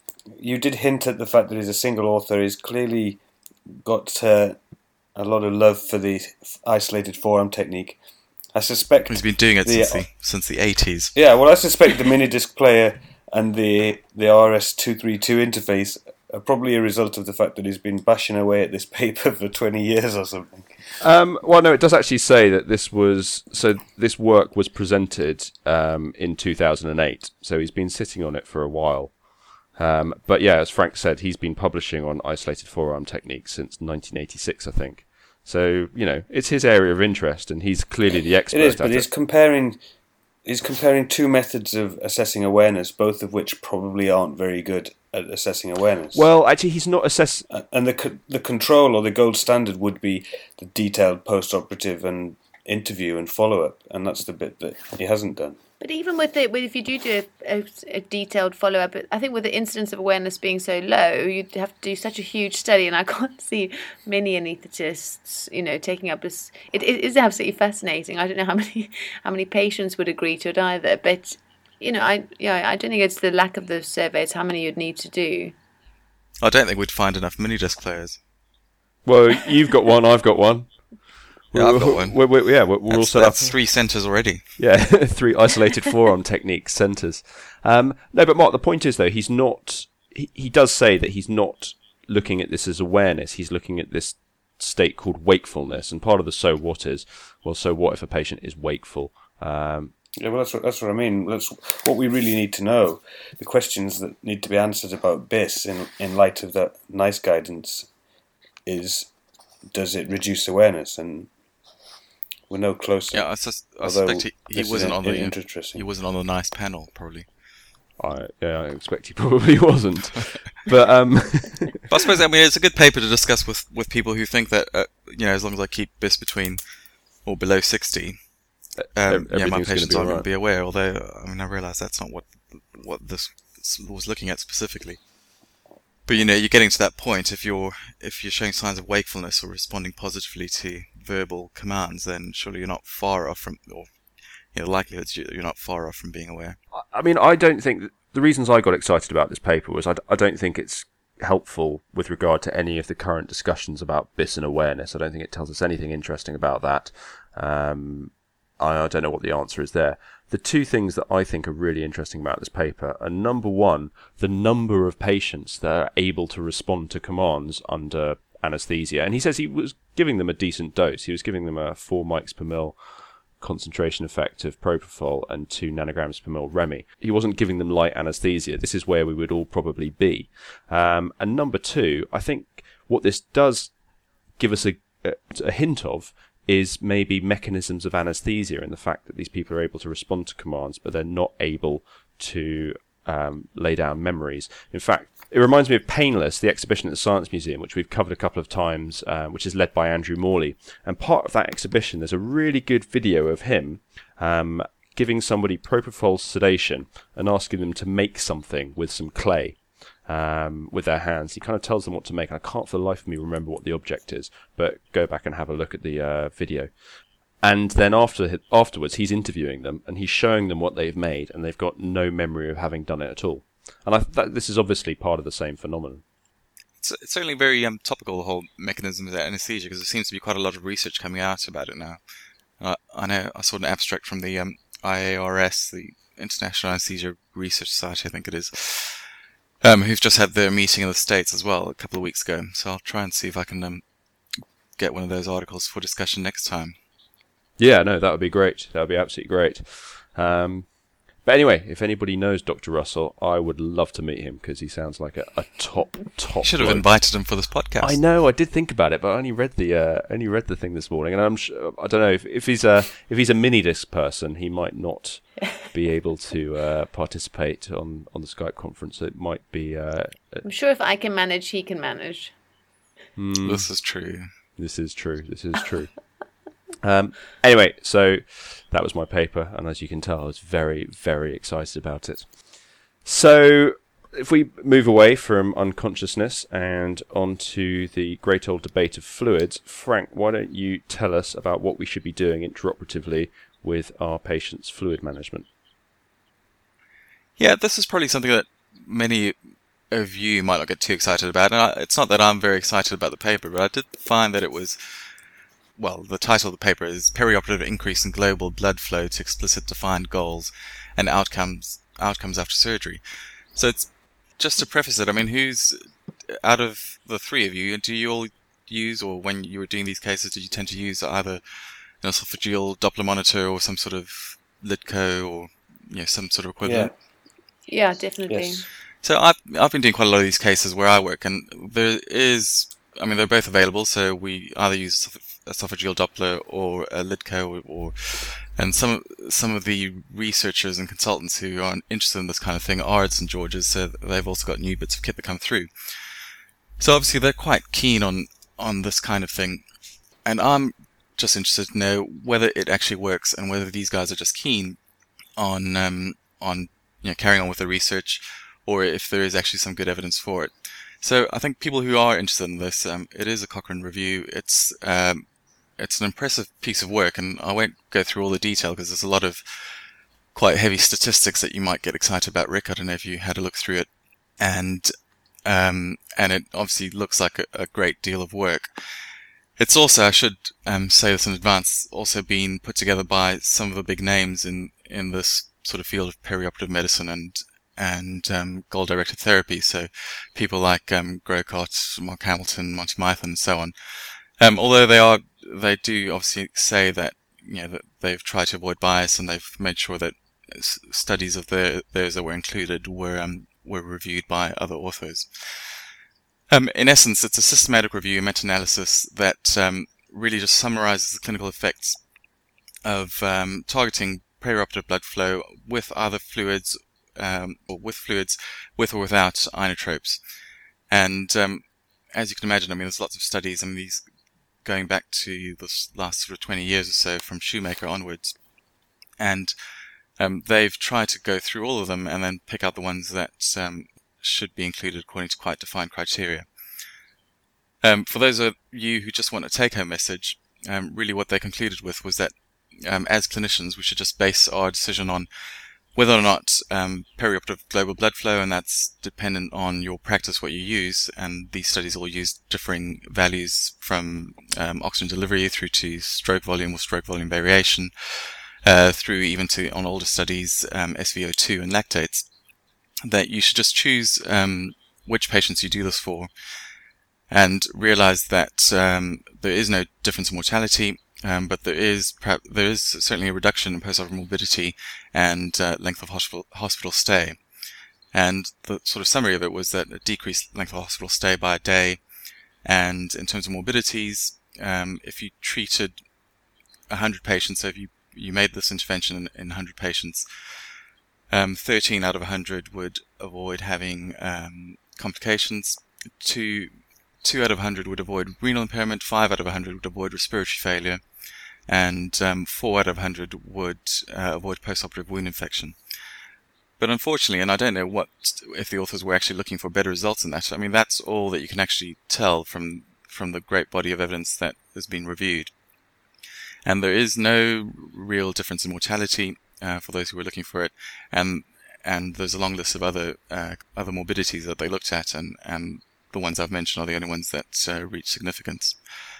you did hint at the fact that he's a single author. He's clearly got uh, a lot of love for the isolated forearm technique. I suspect... He's been doing it the, since the, since the eighties. Yeah, well, I suspect the mini-disc player and the, the R S two thirty-two interface are probably a result of the fact that he's been bashing away at this paper for twenty years or something. Um, well, no, it does actually say that this was so. This work was presented um, in two thousand eight, so he's been sitting on it for a while. Um, but yeah, as Frank said, he's been publishing on isolated forearm techniques since nineteen eighty-six, I think. So you know, it's his area of interest, and he's clearly the expert. It is, but at he's it. comparing. He's comparing two methods of assessing awareness, both of which probably aren't very good at assessing awareness. Well, actually, he's not assess. And the co- the control or the gold standard would be the detailed post-operative and interview and follow-up, and that's the bit that he hasn't done. But even with it, if you do do a, a detailed follow-up, I think with the incidence of awareness being so low, you'd have to do such a huge study, and I can't see many anaesthetists, you know, taking up this. It, it is absolutely fascinating. I don't know how many how many patients would agree to it either, but you know, I yeah, I don't think it's the lack of the survey; it's how many you'd need to do. I don't think we'd find enough mini disc players. Well, you've got one, I've got one. Yeah, I've got one. We're, we're, yeah, we're, we're all That's, set that's up. three centres already. Yeah, three isolated forearm technique centres. Um, no, but Mark, the point is though, he's not. He, he does say that he's not looking at this as awareness. He's looking at this state called wakefulness, and part of the so what is, well, so what if a patient is wakeful? Um, Yeah, well, that's what, that's what I mean. That's what we really need to know. The questions that need to be answered about B I S in, in light of that NICE guidance is, does it reduce awareness? And we're no closer. Yeah, I, sus- I suspect he, he wasn't on the interesting. he wasn't on the NICE panel probably. I, yeah, I expect he probably wasn't. But um, but I suppose I mean it's a good paper to discuss with, with people who think that uh, you know as long as I keep B I S between or below sixty, um, yeah, my patients aren't going to be aware. Although I mean I realise that's not what what this was looking at specifically. But you know, you're getting to that point. If you're if you're showing signs of wakefulness or responding positively to verbal commands, then surely you're not far off from, or you know, the likelihood you're not far off from being aware. I mean, I don't think the reasons I got excited about this paper was I, I don't think it's helpful with regard to any of the current discussions about B I S and awareness. I don't think it tells us anything interesting about that. Um, I, I don't know what the answer is there. The two things that I think are really interesting about this paper are, number one, the number of patients that are able to respond to commands under anesthesia. And he says he was giving them a decent dose. He was giving them a four mics per mil concentration effect of propofol and two nanograms per mil Remy. He wasn't giving them light anesthesia. This is where we would all probably be. Um, and number two, I think what this does give us a, a, a hint of is maybe mechanisms of anesthesia and the fact that these people are able to respond to commands, but they're not able to um, lay down memories. In fact, it reminds me of Painless, the exhibition at the Science Museum, which we've covered a couple of times, uh, which is led by Andrew Morley. And part of that exhibition, there's a really good video of him um, giving somebody propofol sedation and asking them to make something with some clay. Um, with their hands. He kind of tells them what to make. I can't for the life of me remember what the object is, but go back and have a look at the uh, video. And then after afterwards, he's interviewing them and he's showing them what they've made, and they've got no memory of having done it at all. And I that, this is obviously part of the same phenomenon. It's, it's certainly very um, topical, the whole mechanism of anesthesia, because there seems to be quite a lot of research coming out about it now. Uh, I know I saw an abstract from the um, I A R S, the International Anesthesia Research Society, I think it is, Um, who've just had their meeting in the States as well a couple of weeks ago. So I'll try and see if I can um, get one of those articles for discussion next time. Yeah, no, that would be great. That would be absolutely great. Um, but anyway, if anybody knows Doctor Russell, I would love to meet him because he sounds like a, a top, top You should have bloke. invited him for this podcast. I know, I did think about it, but I only read the uh, only read the thing this morning, and I'm sure, I don't know if, if he's a if he's a mini disc person, he might not be able to uh, participate on, on the Skype conference. It might be. Uh, I'm sure if I can manage, he can manage. mm, This is true. This is true. This is true. um, anyway, so that was my paper, and as you can tell, I was very, very excited about it. So, if we move away from unconsciousness and onto the great old debate of fluids, Frank, why don't you tell us about what we should be doing intraoperatively with our patients' fluid management? Yeah, this is probably something that many of you might not get too excited about. And I, it's not that I'm very excited about the paper, but I did find that it was, well, the title of the paper is Perioperative Increase in Global Blood Flow to Explicit Defined Goals and Outcomes Outcomes After Surgery. So it's just to preface it, I mean, who's, out of the three of you, do you all use, or when you were doing these cases, did you tend to use either an esophageal Doppler monitor or some sort of LiDCO or, you know, some sort of equivalent? Yeah, definitely. Yes. So I've I've been doing quite a lot of these cases where I work, and there is, I mean, they're both available. So we either use esophageal Doppler or a LiDCO, or, or and some some of the researchers and consultants who are interested in this kind of thing are at Saint George's, so they've also got new bits of kit that come through. So obviously they're quite keen on on this kind of thing, and I'm just interested to know whether it actually works and whether these guys are just keen on um, on you know carrying on with the research, or if there is actually some good evidence for it. So I think people who are interested in this, um, it is a Cochrane review. It's um, it's an impressive piece of work, and I won't go through all the detail because there's a lot of quite heavy statistics that you might get excited about. Rick, I don't know if you had a look through it, and um, and it obviously looks like a, a great deal of work. It's also, I should um, say this in advance, also been put together by some of the big names in in this sort of field of perioperative medicine and and um, goal-directed therapy. So people like um, Grocott, Mark Hamilton, Monty Mython, and so on. Um, although they are, they do obviously say that you know that they've tried to avoid bias and they've made sure that s- studies of their, theirs that were included were um, were reviewed by other authors. Um, in essence, it's a systematic review, meta-analysis that um, really just summarizes the clinical effects of um, targeting perioperative blood flow with either fluids Um, or with fluids, with or without inotropes. And um, as you can imagine, I mean, there's lots of studies, I mean, these going back to the last sort of twenty years or so from Shoemaker onwards. And Um, they've tried to go through all of them and then pick out the ones that um, should be included according to quite defined criteria. Um, for those of you who just want a take-home message, um, really what they concluded with was that um, as clinicians we should just base our decision on whether or not um, perioperative global blood flow, and that's dependent on your practice, what you use, and these studies all use differing values from um, oxygen delivery through to stroke volume or stroke volume variation, uh, through even to, on older studies, um, S V O two and lactates, that you should just choose um, which patients you do this for, and realize that um, there is no difference in mortality. Um, but there is perhaps, there is certainly a reduction in postoperative morbidity and uh, length of hospital hospital stay. And the sort of summary of it was that a decreased length of hospital stay by a day. And in terms of morbidities, um, if you treated one hundred patients, so if you, you made this intervention in, in one hundred patients, um, thirteen out of one hundred would avoid having um, complications. Two Two out of one hundred would avoid renal impairment, five out of one hundred would avoid respiratory failure, and um, four out of one hundred would uh, avoid postoperative wound infection. But unfortunately, and I don't know what if the authors were actually looking for better results than that, I mean, that's all that you can actually tell from, from the great body of evidence that has been reviewed. And there is no real difference in mortality uh, for those who were looking for it, and and there's a long list of other uh, other morbidities that they looked at, and, and the ones I've mentioned are the only ones that uh, reach significance.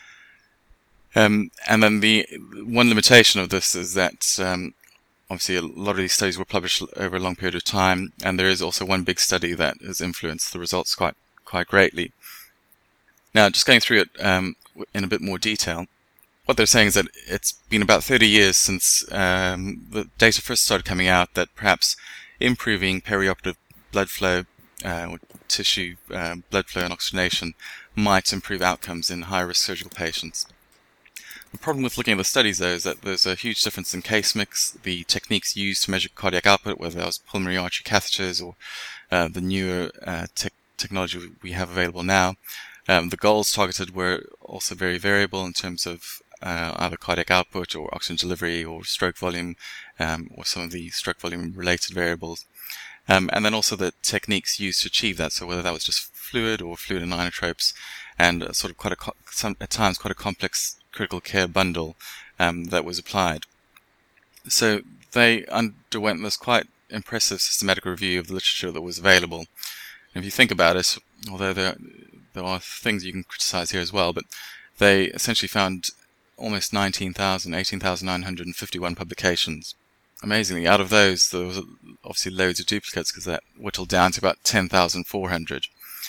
Um, and then the one limitation of this is that um, obviously a lot of these studies were published over a long period of time, and there is also one big study that has influenced the results quite quite greatly. Now, just going through it um, in a bit more detail, what they're saying is that it's been about thirty years since um, the data first started coming out that perhaps improving perioperative blood flow, uh, tissue uh, blood flow and oxygenation might improve outcomes in high-risk surgical patients. The problem with looking at the studies, though, is that there's a huge difference in case mix, the techniques used to measure cardiac output, whether that was pulmonary artery catheters or uh, the newer uh, te technology we have available now. Um, the goals targeted were also very variable in terms of uh, either cardiac output or oxygen delivery or stroke volume, um, or some of the stroke volume related variables. Um, and then also the techniques used to achieve that, so whether that was just fluid or fluid and inotropes, and uh, sort of quite a, some, at times quite a complex critical care bundle um, that was applied. So they underwent this quite impressive systematic review of the literature that was available. And if you think about it, although there, there are things you can criticize here as well, but they essentially found almost nineteen thousand, eighteen thousand nine hundred fifty-one publications. Amazingly, out of those, there was obviously loads of duplicates because that whittled down to about ten thousand four hundred.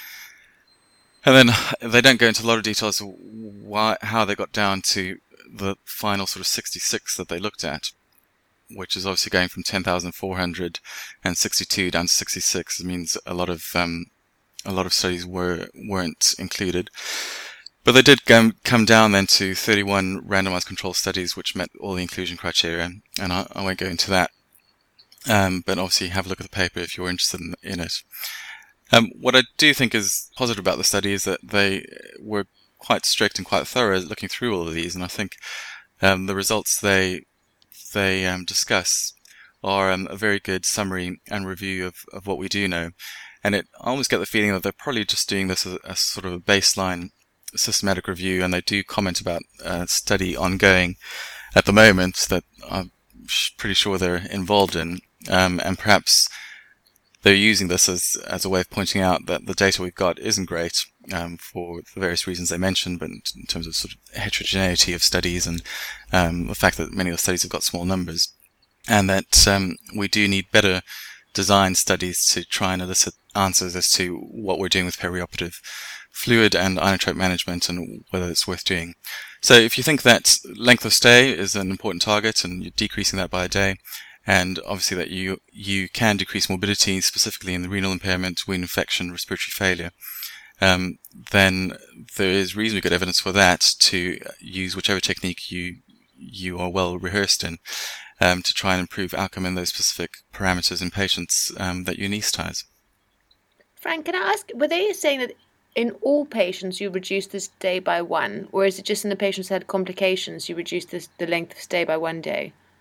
And then they don't go into a lot of details of why, how they got down to the final sort of sixty-six that they looked at, which is obviously going from ten thousand four hundred sixty-two down to sixty-six. It means a lot of um, a lot of studies were weren't included. But they did come, come down then to thirty-one randomized control studies which met all the inclusion criteria, and I, I won't go into that. Um, but obviously have a look at the paper if you're interested in, in it. Um, what I do think is positive about the study is that they were quite strict and quite thorough looking through all of these, and I think um, the results they they um, discuss are um, a very good summary and review of, of what we do know. And it, I almost get the feeling that they're probably just doing this as a, as sort of a baseline systematic review, and they do comment about a study ongoing at the moment that I'm pretty sure they're involved in, um, and perhaps they're using this as as a way of pointing out that the data we've got isn't great um, for the various reasons they mentioned, but in, in terms of sort of heterogeneity of studies and um, the fact that many of the studies have got small numbers, and that um, we do need better design studies to try and elicit answers as to what we're doing with perioperative fluid and inotrope management and whether it's worth doing. So if you think that length of stay is an important target and you're decreasing that by a day, and obviously that you you can decrease morbidity, specifically in the renal impairment, wound infection, respiratory failure, um, then there is reasonably good evidence for that to use whichever technique you you are well rehearsed in um, to try and improve outcome in those specific parameters in patients um, that you anesthetize. Frank, can I ask, were they saying that in all patients you reduce this day by one, or is it just in the patients that had complications you reduce this, the length of stay by one day?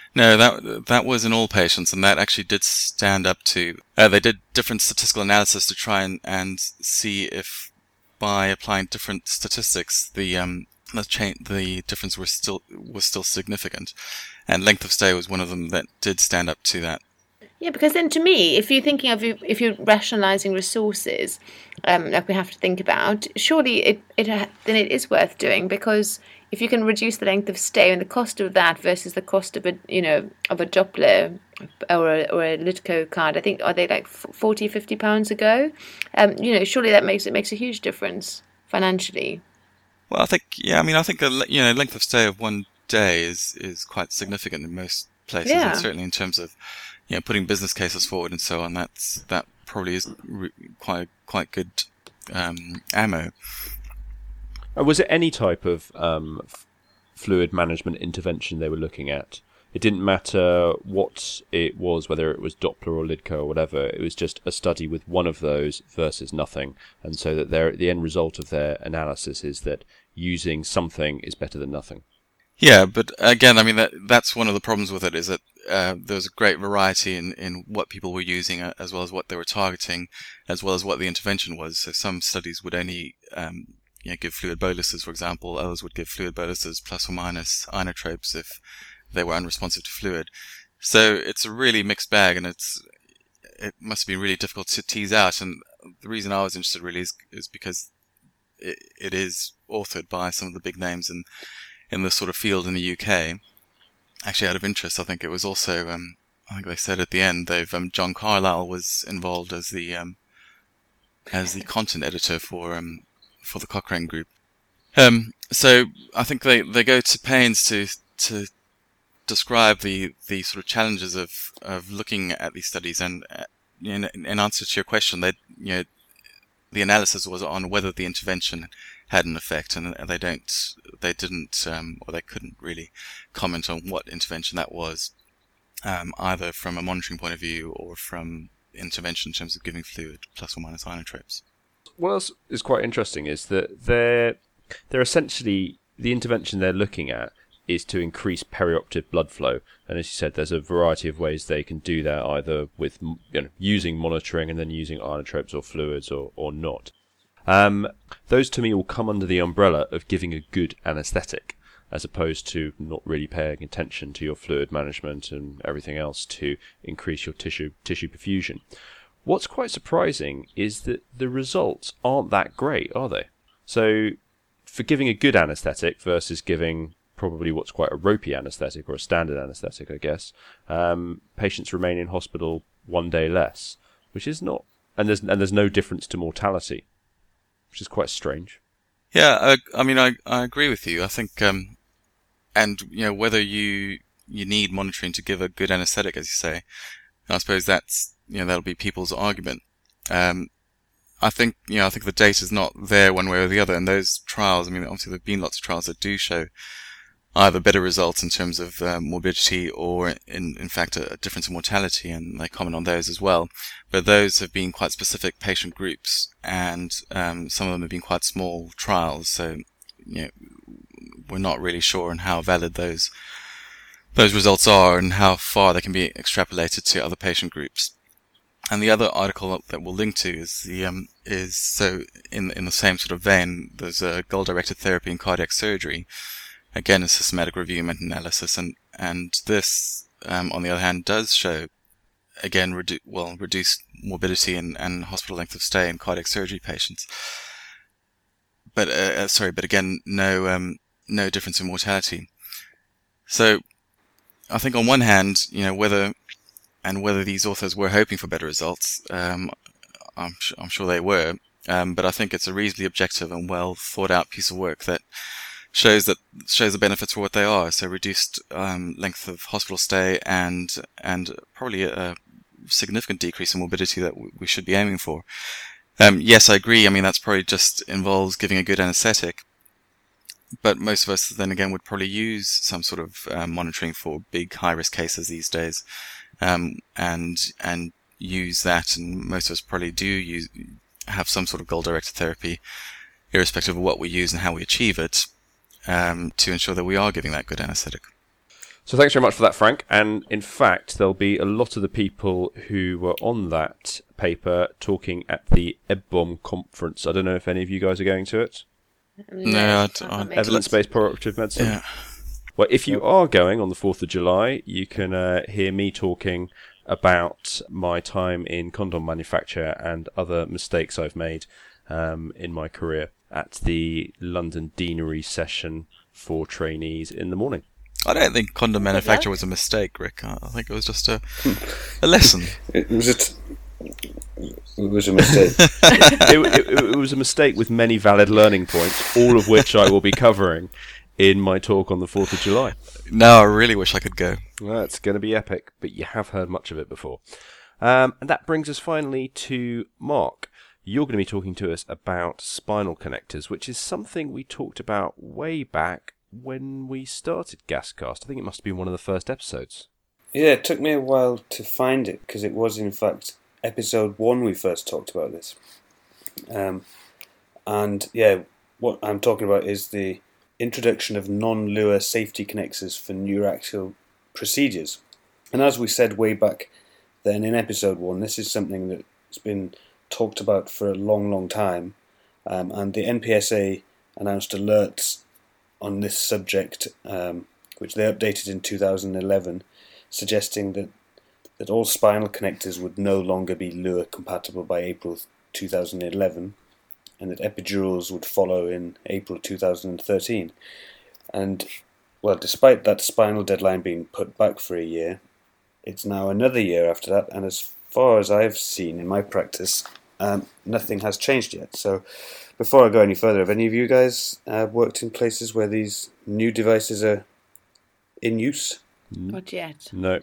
No, that that was in all patients, and that actually did stand up to. Uh, they did different statistical analysis to try and, and see if, by applying different statistics, the um the change the difference was still was still significant, and length of stay was one of them that did stand up to that. Yeah, because then to me, if you're thinking of if you're rationalising resources, um, like we have to think about, surely it it then it is worth doing, because if you can reduce the length of stay and the cost of that versus the cost of a you know of a Doppler or a, or a Lidco card, I think are they like forty, fifty pounds a go? Um, you know, surely that makes it makes a huge difference financially. Well, I think yeah, I mean, I think a you know length of stay of one day is is quite significant in most places, Yeah. and certainly in terms of you know putting business cases forward and so on. That's that probably is re- quite quite good um, ammo. And was it any type of um, f- fluid management intervention they were looking at? It didn't matter what it was, whether it was Doppler or Lidco or whatever. It was just a study with one of those versus nothing. And so that their, the end result of their analysis is that using something is better than nothing. Yeah, but again, I mean, that that's one of the problems with it, is that uh, there's a great variety in, in what people were using, uh, as well as what they were targeting, as well as what the intervention was. So some studies would only um, you know, give fluid boluses, for example. Others would give fluid boluses plus or minus inotropes if they were unresponsive to fluid. So it's a really mixed bag, and it's it must be really difficult to tease out. And the reason I was interested really is, is because it, it is authored by some of the big names in in this sort of field in the U K. Actually, out of interest, I think it was also, um, I think they said at the end, they've um, John Carlisle was involved as the um, as the content editor for um, for the Cochrane Group. Um, so I think they, they go to pains to to describe the, the sort of challenges of, of looking at these studies, and uh, in, in answer to your question, they you know the analysis was on whether the intervention had an effect, and they don't, they didn't, um, or they couldn't really comment on what intervention that was, um, either from a monitoring point of view or from intervention in terms of giving fluid plus or minus inotropes. What else is quite interesting is that they're they're essentially, the intervention they're looking at is to increase perioperative blood flow, and as you said, there's a variety of ways they can do that, either with you know using monitoring and then using inotropes or fluids, or or not. Um, those to me all come under the umbrella of giving a good anaesthetic, as opposed to not really paying attention to your fluid management and everything else to increase your tissue tissue perfusion. What's quite surprising is that the results aren't that great, are they? So, for giving a good anaesthetic versus giving probably what's quite a ropey anaesthetic, or a standard anaesthetic, I guess, um, patients remain in hospital one day less, which is not, and there's and there's no difference to mortality, which is quite strange. Yeah, I, I mean, I I agree with you. I think, um, and you know, whether you you need monitoring to give a good anaesthetic, as you say, I suppose that's you know that'll be people's argument. Um, I think you know I think the data's not there one way or the other, and those trials. I mean, obviously there've been lots of trials that do show either better results in terms of um, morbidity, or in, in fact a, a difference in mortality, and they comment on those as well. But those have been quite specific patient groups, and um, some of them have been quite small trials, so you know, we're not really sure on how valid those those results are and how far they can be extrapolated to other patient groups. And the other article that we'll link to is the um, is so in in the same sort of vein. There's a goal-directed therapy in cardiac surgery. Again, a systematic review, meta-analysis, and and this, um, on the other hand, does show, again, redu- well, reduced morbidity and, and hospital length of stay in cardiac surgery patients. But uh, sorry, but again, no um, no difference in mortality. So, I think on one hand, you know, whether and whether these authors were hoping for better results, um, I'm sh- I'm sure they were. Um, but I think it's a reasonably objective and well thought out piece of work that shows that shows the benefits for what they are. So reduced um, length of hospital stay, and and probably a significant decrease in morbidity that w- we should be aiming for. Um, yes, I agree. I mean, that's probably just involves giving a good anaesthetic. But most of us then again would probably use some sort of um, monitoring for big high risk cases these days, um, and and use that. And most of us probably do use have some sort of goal directed therapy, irrespective of what we use and how we achieve it. Um, to ensure that we are giving that good anaesthetic. So thanks very much for that, Frank. And in fact, there'll be a lot of the people who were on that paper talking at the E B B O M conference. I don't know if any of you guys are going to it. No, I d- can't I- make it. Evidence-based proactive medicine. Yeah. Well, if you are going on the fourth of July, you can uh, hear me talking about my time in condom manufacture and other mistakes I've made um, in my career at the London Deanery session for trainees in the morning. I don't think condom manufacture was a mistake, Rick. I I think it was just a a lesson. It was a, t- it was a mistake. it, it, it was a mistake with many valid learning points, all of which I will be covering in my talk on the fourth of July. No, I really wish I could go. Well, it's going to be epic, but you have heard much of it before. Um, and that brings us finally to Mark. You're going to be talking to us about spinal connectors, which is something we talked about way back when we started Gascast. I think it must have been one of the first episodes. Yeah, it took me a while to find it because it was in fact episode one we first talked about this. Um, and yeah, what I'm talking about is the introduction of non-Luer safety connectors for neuraxial procedures. And as we said way back then in episode one, this is something that's been talked about for a long, long time. Um, and the N P S A announced alerts on this subject, um, which they updated in two thousand eleven, suggesting that, that all spinal connectors would no longer be Luer compatible by April two thousand eleven, and that epidurals would follow in April two thousand thirteen. And, well, despite that spinal deadline being put back for a year, it's now another year after that, and as far as I've seen in my practice, um, nothing has changed yet. So, before I go any further, have any of you guys uh, worked in places where these new devices are in use? Not yet. No.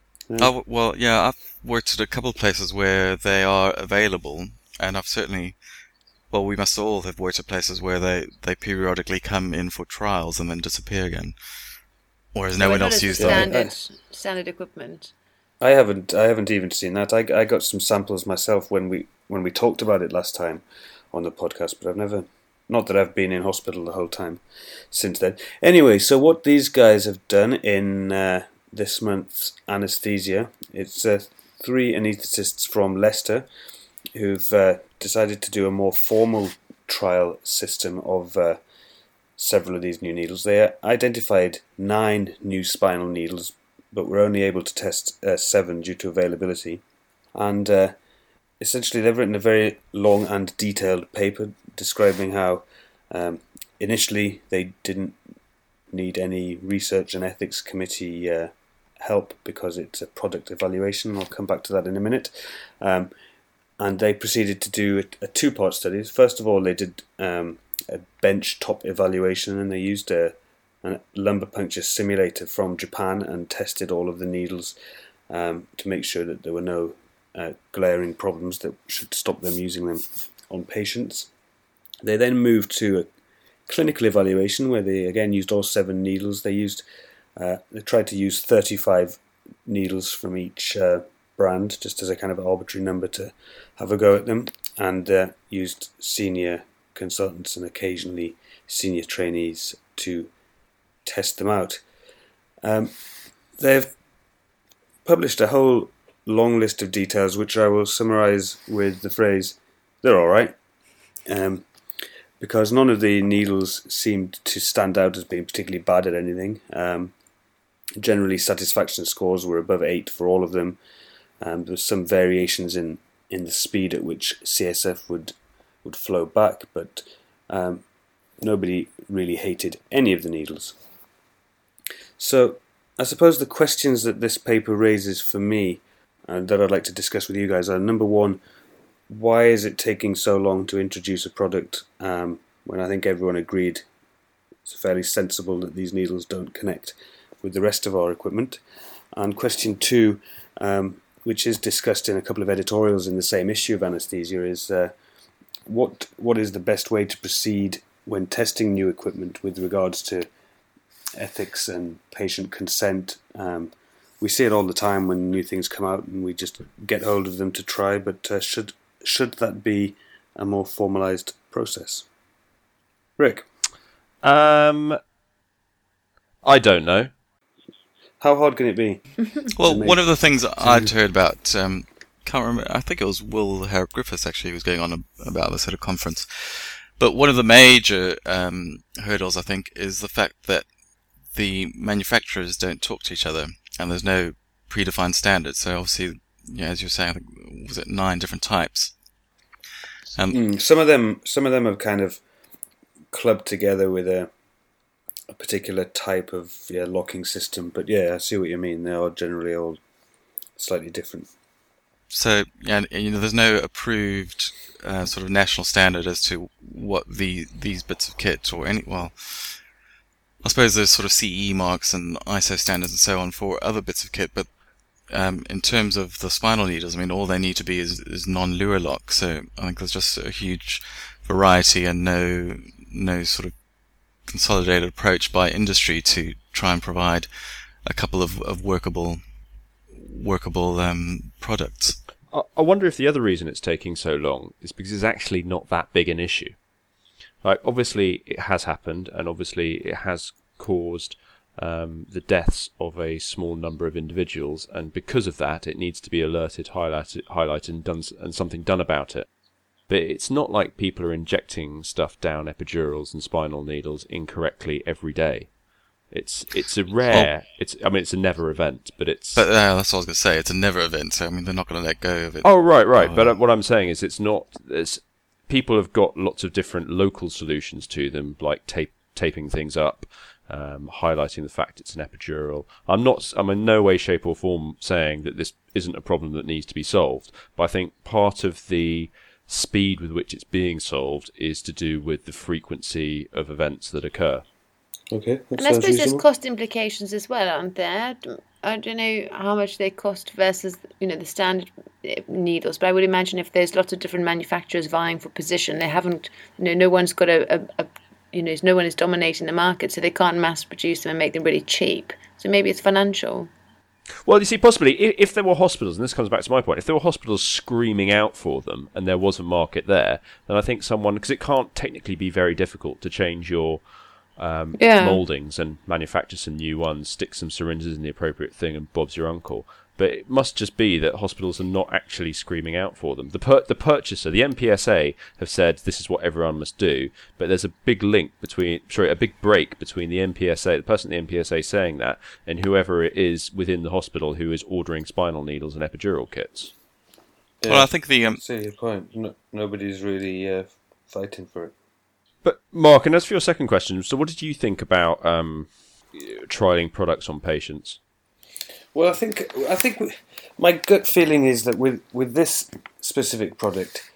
Oh, well, yeah, I've worked at a couple of places where they are available, and I've certainly, well, we must all have worked at places where they, they periodically come in for trials and then disappear again, whereas no So one what else is used them. standard, standard equipment. I haven't. I haven't even seen that. I, I got some samples myself when we when we talked about it last time on the podcast, but I've never. Not that I've been in hospital the whole time since then. Anyway, so what these guys have done in uh, this month's anesthesia, it's uh, three anaesthetists from Leicester who've uh, decided to do a more formal trial system of uh, several of these new needles. They identified nine new spinal needles, but were only able to test uh, seven due to availability. And uh, essentially they've written a very long and detailed paper describing how um, initially they didn't need any research and ethics committee uh, help because it's a product evaluation. I'll come back to that in a minute. Um, and they proceeded to do a, a two-part study. First of all, they did um, a bench top evaluation, and they used a, a lumbar puncture simulator from Japan and tested all of the needles um, to make sure that there were no uh, glaring problems that should stop them using them on patients. They then moved to a clinical evaluation where they again used all seven needles. They used uh, they tried to use thirty-five needles from each uh, brand, just as a kind of arbitrary number to have a go at them, and uh, used senior consultants and occasionally senior trainees to test them out. Um, they've published a whole long list of details, which I will summarise with the phrase, "They're all right." Um, because none of the needles seemed to stand out as being particularly bad at anything. Um, generally, satisfaction scores were above eight for all of them. Um, there was some variations in, in the speed at which C S F would would flow back, but um, nobody really hated any of the needles. So, I suppose the questions that this paper raises for me, and that I'd like to discuss with you guys, are number one, why is it taking so long to introduce a product um, when I think everyone agreed it's fairly sensible that these needles don't connect with the rest of our equipment? And question two, um, which is discussed in a couple of editorials in the same issue of Anesthesia, is uh, what what is the best way to proceed when testing new equipment with regards to ethics and patient consent? Um, we see it all the time when new things come out and we just get hold of them to try, but uh, should should that be a more formalised process? Rick? Um, I don't know. How hard can it be? Well, one of the things I'd heard about, um, can't remember, I think it was Will Herrick Griffiths actually who was going on about this at a conference. But one of the major um, hurdles, I think, is the fact that the manufacturers don't talk to each other, and there's no predefined standards. So obviously, yeah, as you were saying, I think, was it nine different types? Um, mm, some of them, some of them have kind of clubbed together with a, a particular type of yeah, locking system. But yeah, I see what you mean. They are generally all slightly different. So yeah, you know, there's no approved uh, sort of national standard as to what the these bits of kit or any well. I suppose there's sort of C E marks and I S O standards and so on for other bits of kit, but um, in terms of the spinal needles, I mean, all they need to be is, is non-Luer lock. So I think there's just a huge variety and no no sort of consolidated approach by industry to try and provide a couple of, of workable workable um, products. I, I wonder if the other reason it's taking so long is because it's actually not that big an issue. Like, obviously, it has happened, and obviously, it has caused um, the deaths of a small number of individuals, and because of that, it needs to be alerted, highlighted, highlighted, and done, and something done about it. But it's not like people are injecting stuff down epidurals and spinal needles incorrectly every day. It's it's a rare. Oh. It's I mean, it's a never event, but it's. But uh, that's what I was going to say. It's a never event, so I mean, they're not going to let go of it. Oh right, right. Oh. But uh, what I'm saying is, it's not. It's people have got lots of different local solutions to them, like tape, taping things up, um, highlighting the fact it's an epidural. I'm not, I'm in no way, shape or form saying that this isn't a problem that needs to be solved, but I think part of the speed with which it's being solved is to do with the frequency of events that occur. Okay. And I suppose reasonable. There's cost implications as well, aren't there? I don't know how much they cost versus, you know, the standard needles, but I would imagine if there's lots of different manufacturers vying for position, they haven't, you know, no one's got a, a, a you know, no one is dominating the market, so they can't mass produce them and make them really cheap. So maybe it's financial. Well, you see, possibly, if, if there were hospitals, and this comes back to my point, if there were hospitals screaming out for them and there was a market there, then I think someone, because it can't technically be very difficult to change your um, yeah. mouldings and manufacture some new ones, stick some syringes in the appropriate thing, and Bob's your uncle. But it must just be that hospitals are not actually screaming out for them. The per- the purchaser, the M P S A, have said this is what everyone must do, but there's a big link between, sorry, a big break between the M P S A, the person at the M P S A saying that, and whoever it is within the hospital who is ordering spinal needles and epidural kits. Yeah, well, I think the... Um... See your point. No, nobody's really uh, fighting for it. But, Mark, and as for your second question, so what did you think about um, trialling products on patients? Well, I think I think my gut feeling is that with, with this specific product,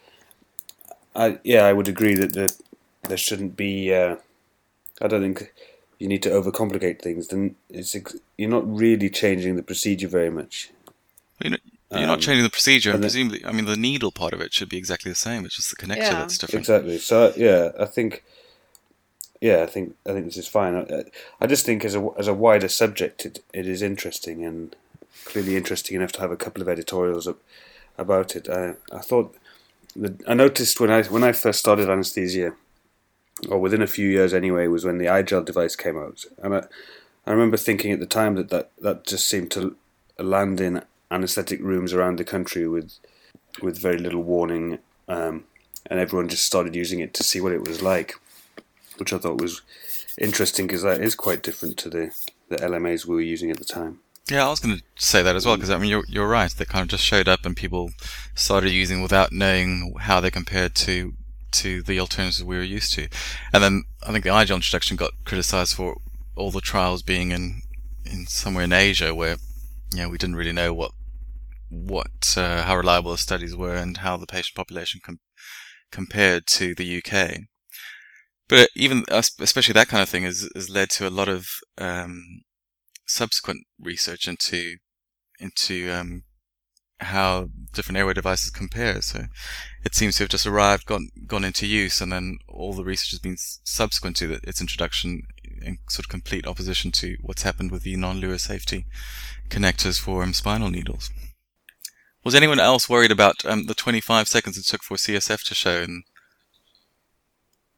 I yeah, I would agree that the, there shouldn't be. Uh, I don't think you need to overcomplicate things. Then it's you're not really changing the procedure very much. You're not, you're um, not changing the procedure, and presumably, I mean, the needle part of it should be exactly the same. It's just the connector yeah. that's different. Exactly. So yeah, I think. Yeah, I think I think this is fine. I, I just think as a as a wider subject, it it is interesting and clearly interesting enough to have a couple of editorials about it. I I thought that I noticed when I when I first started anaesthesia, or within a few years anyway, was when the iGel device came out, and I I remember thinking at the time that that, that just seemed to land in anaesthetic rooms around the country with with very little warning, um, and everyone just started using it to see what it was like, which I thought was interesting because that is quite different to the, the L M As we were using at the time. Yeah, I was going to say that as well because I mean you're you're right. They kind of just showed up and people started using without knowing how they compared to to the alternatives we were used to. And then I think the iGel introduction got criticised for all the trials being in in somewhere in Asia where you know we didn't really know what what uh, how reliable the studies were and how the patient population com- compared to the U K. But even, especially that kind of thing has, has led to a lot of um, subsequent research into into um, how different airway devices compare. So it seems to have just arrived, gone gone into use, and then all the research has been subsequent to the, its introduction in sort of complete opposition to what's happened with the non-Luer safety connectors for um, spinal needles. Was anyone else worried about um, the twenty-five seconds it took for C S F to show? And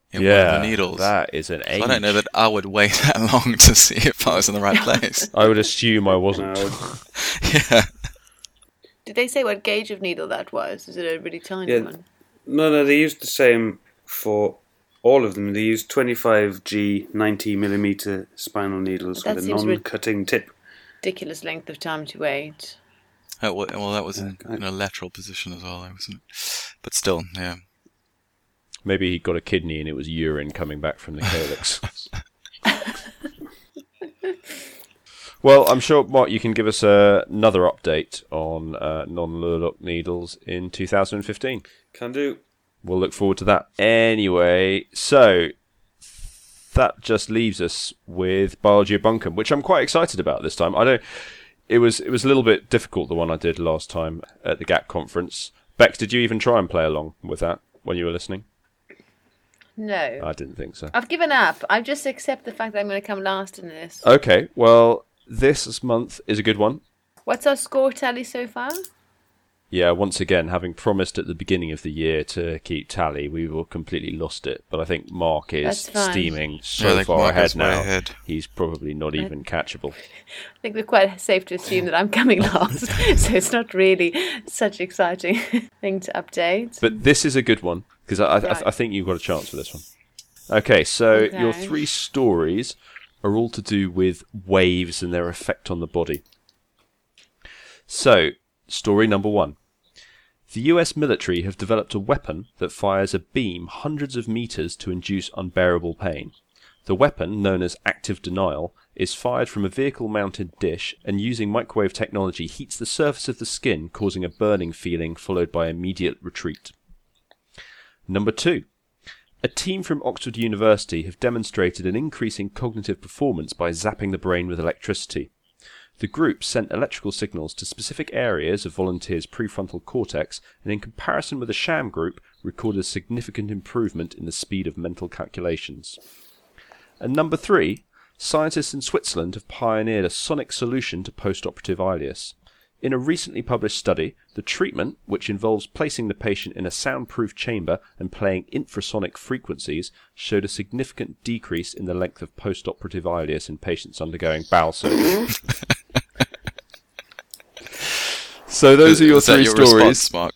in yeah, one of the needles. that is an age. So I don't know that I would wait that long to see if I was in the right place. I would assume I wasn't. No. Yeah. Did they say what gauge of needle that was? Is it a really tiny Yeah. one? No, no, they used the same for all of them. They used twenty-five G ninety millimeter spinal needles That with a seems rid- non-cutting tip. Ridiculous length of time to wait. Oh, well, well, that was in, Okay. in a lateral position as well, wasn't it? But still, yeah. Maybe he got a kidney and it was urine coming back from the calyx. Well, I'm sure, Mark, you can give us uh, another update on uh, non-Lurlock needles in two thousand fifteen. Can do. We'll look forward to that. Anyway, so that just leaves us with Biology of Bunkum, which I'm quite excited about this time. I don't. It was it was a little bit difficult, the one I did last time at the G A C conference. Bex, did you even try and play along with that when you were listening? No. I didn't think so. I've given up. I just accept the fact that I'm going to come last in this. Okay, well, this month is a good one. What's our score tally so far? Yeah, once again, having promised at the beginning of the year to keep tally, we were completely lost it. But I think Mark is That's fine. steaming Yeah, so I think far Mark ahead is way now. ahead. He's probably not even catchable. I think we're quite safe to assume that I'm coming last, so it's not really such an exciting thing to update. But this is a good one, because I, I, Right. I think you've got a chance for this one. Okay, so Okay. your three stories are all to do with waves and their effect on the body. So, story number one. The U S military have developed a weapon that fires a beam hundreds of meters to induce unbearable pain. The weapon, known as active denial, is fired from a vehicle-mounted dish and using microwave technology heats the surface of the skin, causing a burning feeling followed by immediate retreat. Number two. A team from Oxford University have demonstrated an increase in cognitive performance by zapping the brain with electricity. The group sent electrical signals to specific areas of volunteers' prefrontal cortex and in comparison with a sham group recorded a significant improvement in the speed of mental calculations. And number three, scientists in Switzerland have pioneered a sonic solution to post-operative ileus. In a recently published study, the treatment, which involves placing the patient in a soundproof chamber and playing infrasonic frequencies, showed a significant decrease in the length of post-operative ileus in patients undergoing bowel surgery. So those are your Is that three your stories. response, Mark?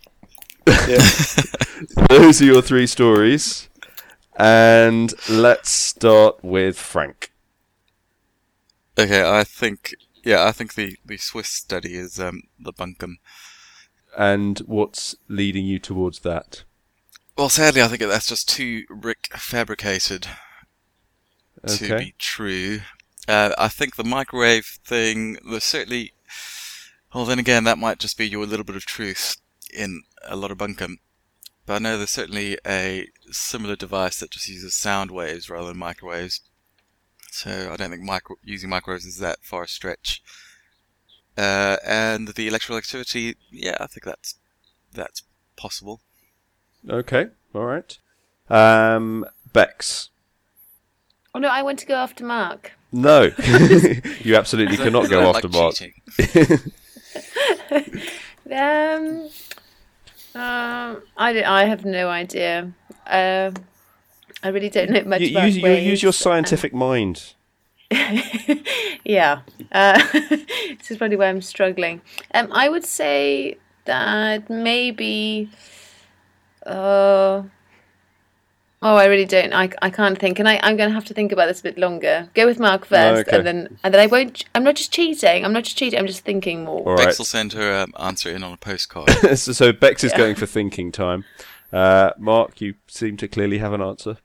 Those are your three stories. And let's start with Frank. Okay, I think, yeah, I think the, the Swiss study is um, the bunkum. And what's leading you towards that? Well, sadly, I think that's just too Rick fabricated to Okay. be true. Uh, I think the microwave thing, there's certainly... Well, then again, that might just be your little bit of truth in a lot of bunkum. But I know there's certainly a similar device that just uses sound waves rather than microwaves. So I don't think micro- using microwaves is that far a stretch. Uh, and the electrical activity, yeah, I think that's that's possible. Okay, all right. Um, Bex. Oh no, I want to go after Mark. No, you absolutely cannot go Like after Mark. cheating. Um, um, I, don't- I have no idea. Um, I really don't know much You, about use, you waves. use your scientific mind. Yeah, uh, this is probably why I'm struggling. Um, I would say that maybe. Uh, oh, I really don't. I, I can't think, and I I'm going to have to think about this a bit longer. Go with Mark first, Okay. and then and then I won't. I'm not just cheating. I'm not just cheating. I'm just thinking more. All Bex right. will send her um, answer in on a postcard. so, so Bex is Yeah. going for thinking time. Uh, Mark, you seem to clearly have an answer.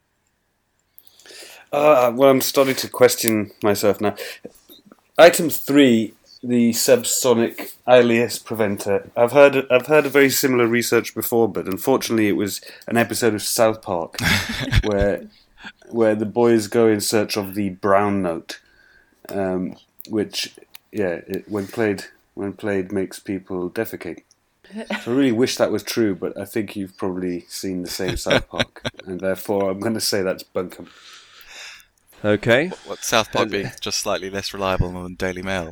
Uh, well, I'm starting to question myself now. Item three, the subsonic ileus preventer. I've heard I've heard of very similar research before, but unfortunately, it was an episode of South Park where where the boys go in search of the brown note, um, which yeah, it, when played when played makes people defecate. So I really wish that was true, but I think you've probably seen the same South Park, and therefore I'm going to say that's bunkum. Okay. What South Park being just slightly less reliable than Daily Mail.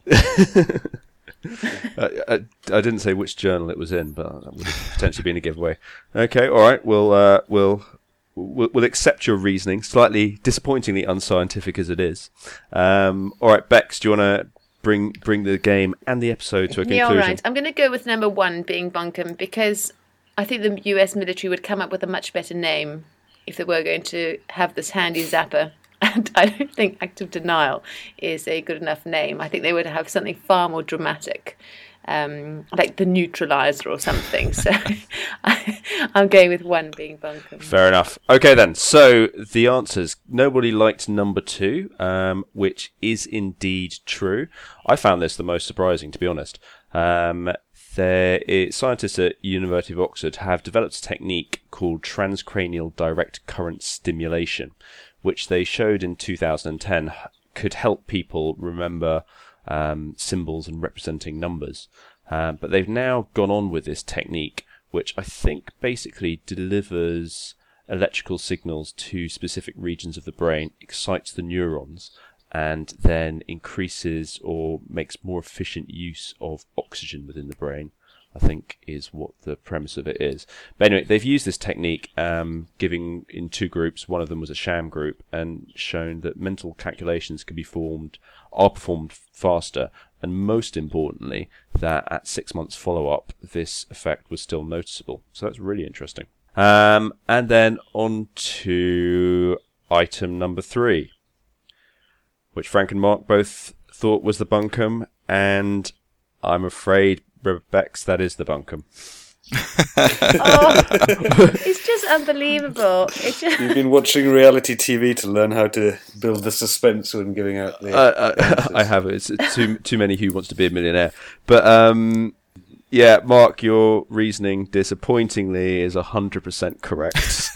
I, I, I didn't say which journal it was in, but that would have potentially been a giveaway. Okay, all right. We'll uh, we'll we'll, we'll accept your reasoning, slightly disappointingly unscientific as it is. Um, all right, Bex, do you want to bring bring the game and the episode to a Yeah, conclusion? all right. I'm going to go with number one being bunkum because I think the U S military would come up with a much better name if they were going to have this handy zapper. And I don't think active denial is a good enough name. I think they would have something far more dramatic, um, like the neutralizer or something. So I, I'm going with one being bunkum. Fair enough. Okay then, so the answers. Nobody liked number two, um, which is indeed true. I found this the most surprising, to be honest. Um, there is, scientists at University of Oxford have developed a technique called transcranial direct current stimulation, which they showed in two thousand ten could help people remember um, symbols and representing numbers. Uh, but they've now gone on with this technique, which I think basically delivers electrical signals to specific regions of the brain, excites the neurons, and then increases or makes more efficient use of oxygen within the brain, I think is what the premise of it is. But anyway, they've used this technique, um, giving in two groups. One of them was a sham group, and shown that mental calculations can be formed, are performed faster, and most importantly, that at six months follow-up, this effect was still noticeable. So that's really interesting. Um, and then on to item number three, which Frank and Mark both thought was the bunkum, and I'm afraid, Bex, that is the bunkum. Oh, it's just unbelievable. It's just... You've been watching reality T V to learn how to build the suspense when giving out the... Uh, uh, I have. It's too too many Who Wants to Be a Millionaire. But um, yeah, Mark, your reasoning, disappointingly, is one hundred percent correct.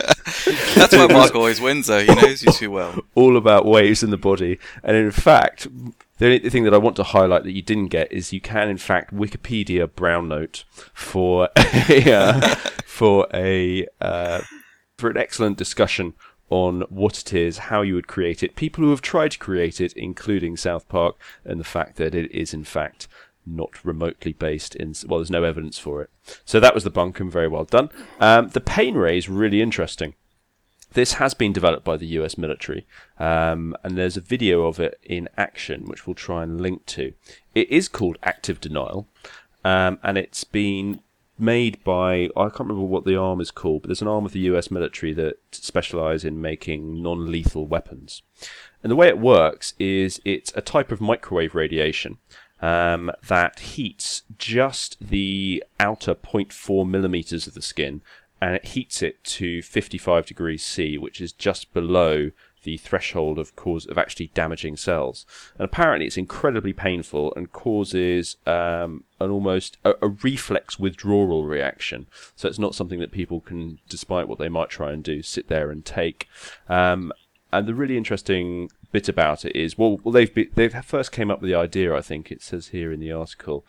That's why Mark always wins, though. He knows you too well. All about waves in the body. And in fact, the only thing that I want to highlight that you didn't get is you can, in fact, Wikipedia brown note for a, uh, for a uh, for an excellent discussion on what it is, how you would create it, people who have tried to create it, including South Park, and the fact that it is, in fact, not remotely based in... Well, there's no evidence for it. So that was the bunkum. Very well done. Um, the pain ray is really interesting. This has been developed by the U S military, um, and there's a video of it in action, which we'll try and link to. It is called Active Denial, um, and it's been made by... I can't remember what the arm is called, but there's an arm of the U S military that specialise in making non-lethal weapons. And the way it works is it's a type of microwave radiation Um, that heats just the outer zero point four millimeters of the skin, and it heats it to fifty-five degrees C, which is just below the threshold of cause of actually damaging cells. And apparently it's incredibly painful and causes um, an almost a, a reflex withdrawal reaction. So it's not something that people can, despite what they might try and do, sit there and take. Um, and the really interesting bit about it is, well, well they've be, they've first came up with the idea, I think it says here in the article,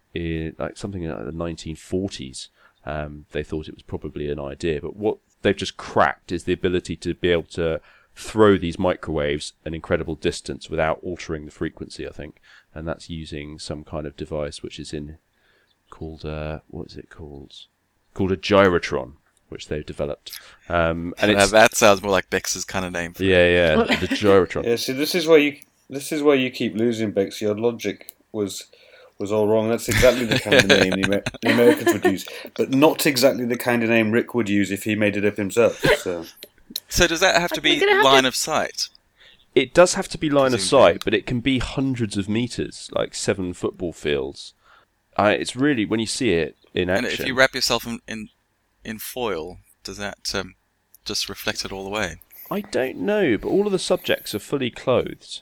in like something like the nineteen forties. Um, they thought it was probably an idea, but what they've just cracked is the ability to be able to throw these microwaves an incredible distance without altering the frequency, I think, and that's using some kind of device which is in called uh, what is it called? Called a gyrotron, which they've developed. Um, and it's, that sounds more like Bex's kind of name. For yeah, yeah, the gyrotron. Yeah, see, this is why you this is why you keep losing, Bex. Your logic was was all wrong. That's exactly the kind of name the, Amer- the Americans would use, but not exactly the kind of name Rick would use if he made it up himself. So, so does that have to be have line to... of sight? It does have to be line Presumably. of sight, but it can be hundreds of meters, like seven football fields. Uh, it's really, when you see it in action... And if you wrap yourself in, in, in foil, does that um, just reflect it all the way? I don't know, but all of the subjects are fully clothed.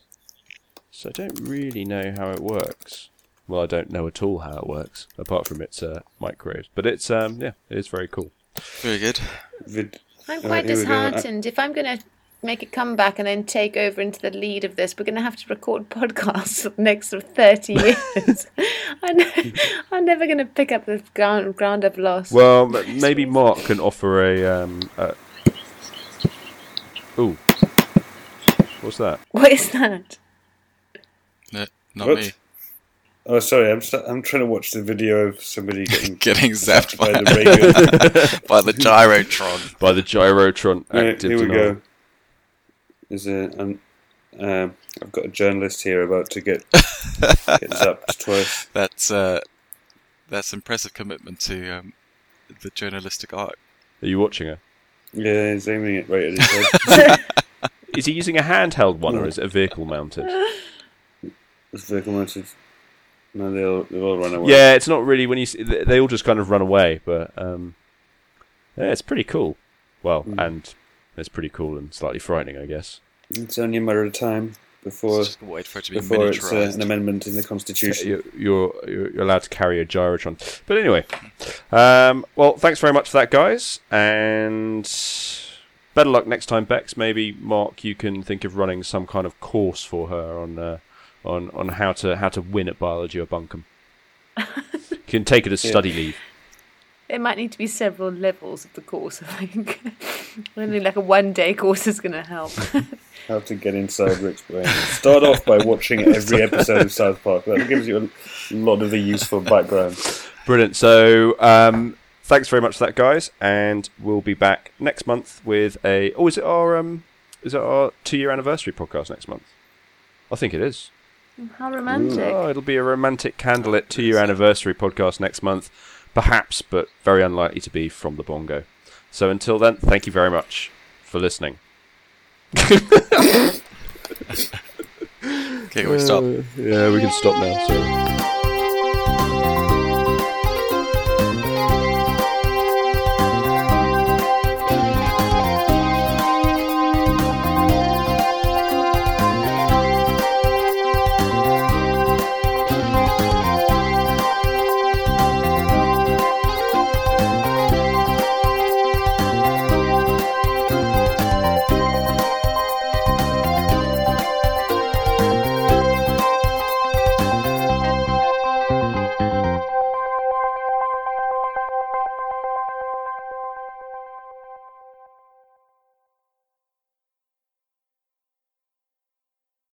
So I don't really know how it works. Well, I don't know at all how it works, apart from its uh, microwaves. But it's, um, yeah, it is very cool. Very good. vid- I'm uh, quite here we go. disheartened. If I'm going to make a comeback and then take over into the lead of this, we're going to have to record podcasts for the next sort of thirty years. I'm, I'm never going to pick up the ground, ground I've lost. Well, m- maybe Mark can offer a... Um, a... Ooh. What's that? What is that? No, not What? me. Oh, sorry. I'm st- I'm trying to watch the video of somebody getting Getting zapped by, by the ray gun. by the gyrotron. By the gyrotron Here, active here we denial. go. There's a. Um, um, I've got a journalist here about to get get zapped twice. That's uh, that's impressive commitment to um, the journalistic art. Are you watching her? Yeah, he's aiming it right at his head. Is he using a handheld one or is it a vehicle mounted? It's vehicle mounted. No, they all they all run away. Yeah, it's not really when you see, they they all just kind of run away, but um, yeah, it's pretty cool. Well, Mm. and it's pretty cool and slightly frightening, I guess. It's only a matter of time before Just wait for it to be before it's uh, miniaturized. an amendment in the Constitution. You're, you're you're allowed to carry a gyrotron, but anyway. Um, well, thanks very much for that, guys, and better luck next time, Bex. Maybe Mark, you can think of running some kind of course for her on uh, on on how to how to win at biology or bunkum. You can take it as study leave. There might need to be several levels of the course, I think. Only like a one-day course is going to help. How to get inside Rick's brain. Start off by watching every episode of South Park. That gives you a lot of the useful background. Brilliant. So, um, thanks very much for that, guys, and we'll be back next month with a. Oh, is it our um, is it our two-year anniversary podcast next month? I think it is. How romantic. Oh, it'll be a romantic candlelit two-year anniversary podcast next month, perhaps, but very unlikely to be from the bongo. So until then, thank you very much for listening. Okay, we stop. Uh, yeah, we can stop now. Sorry.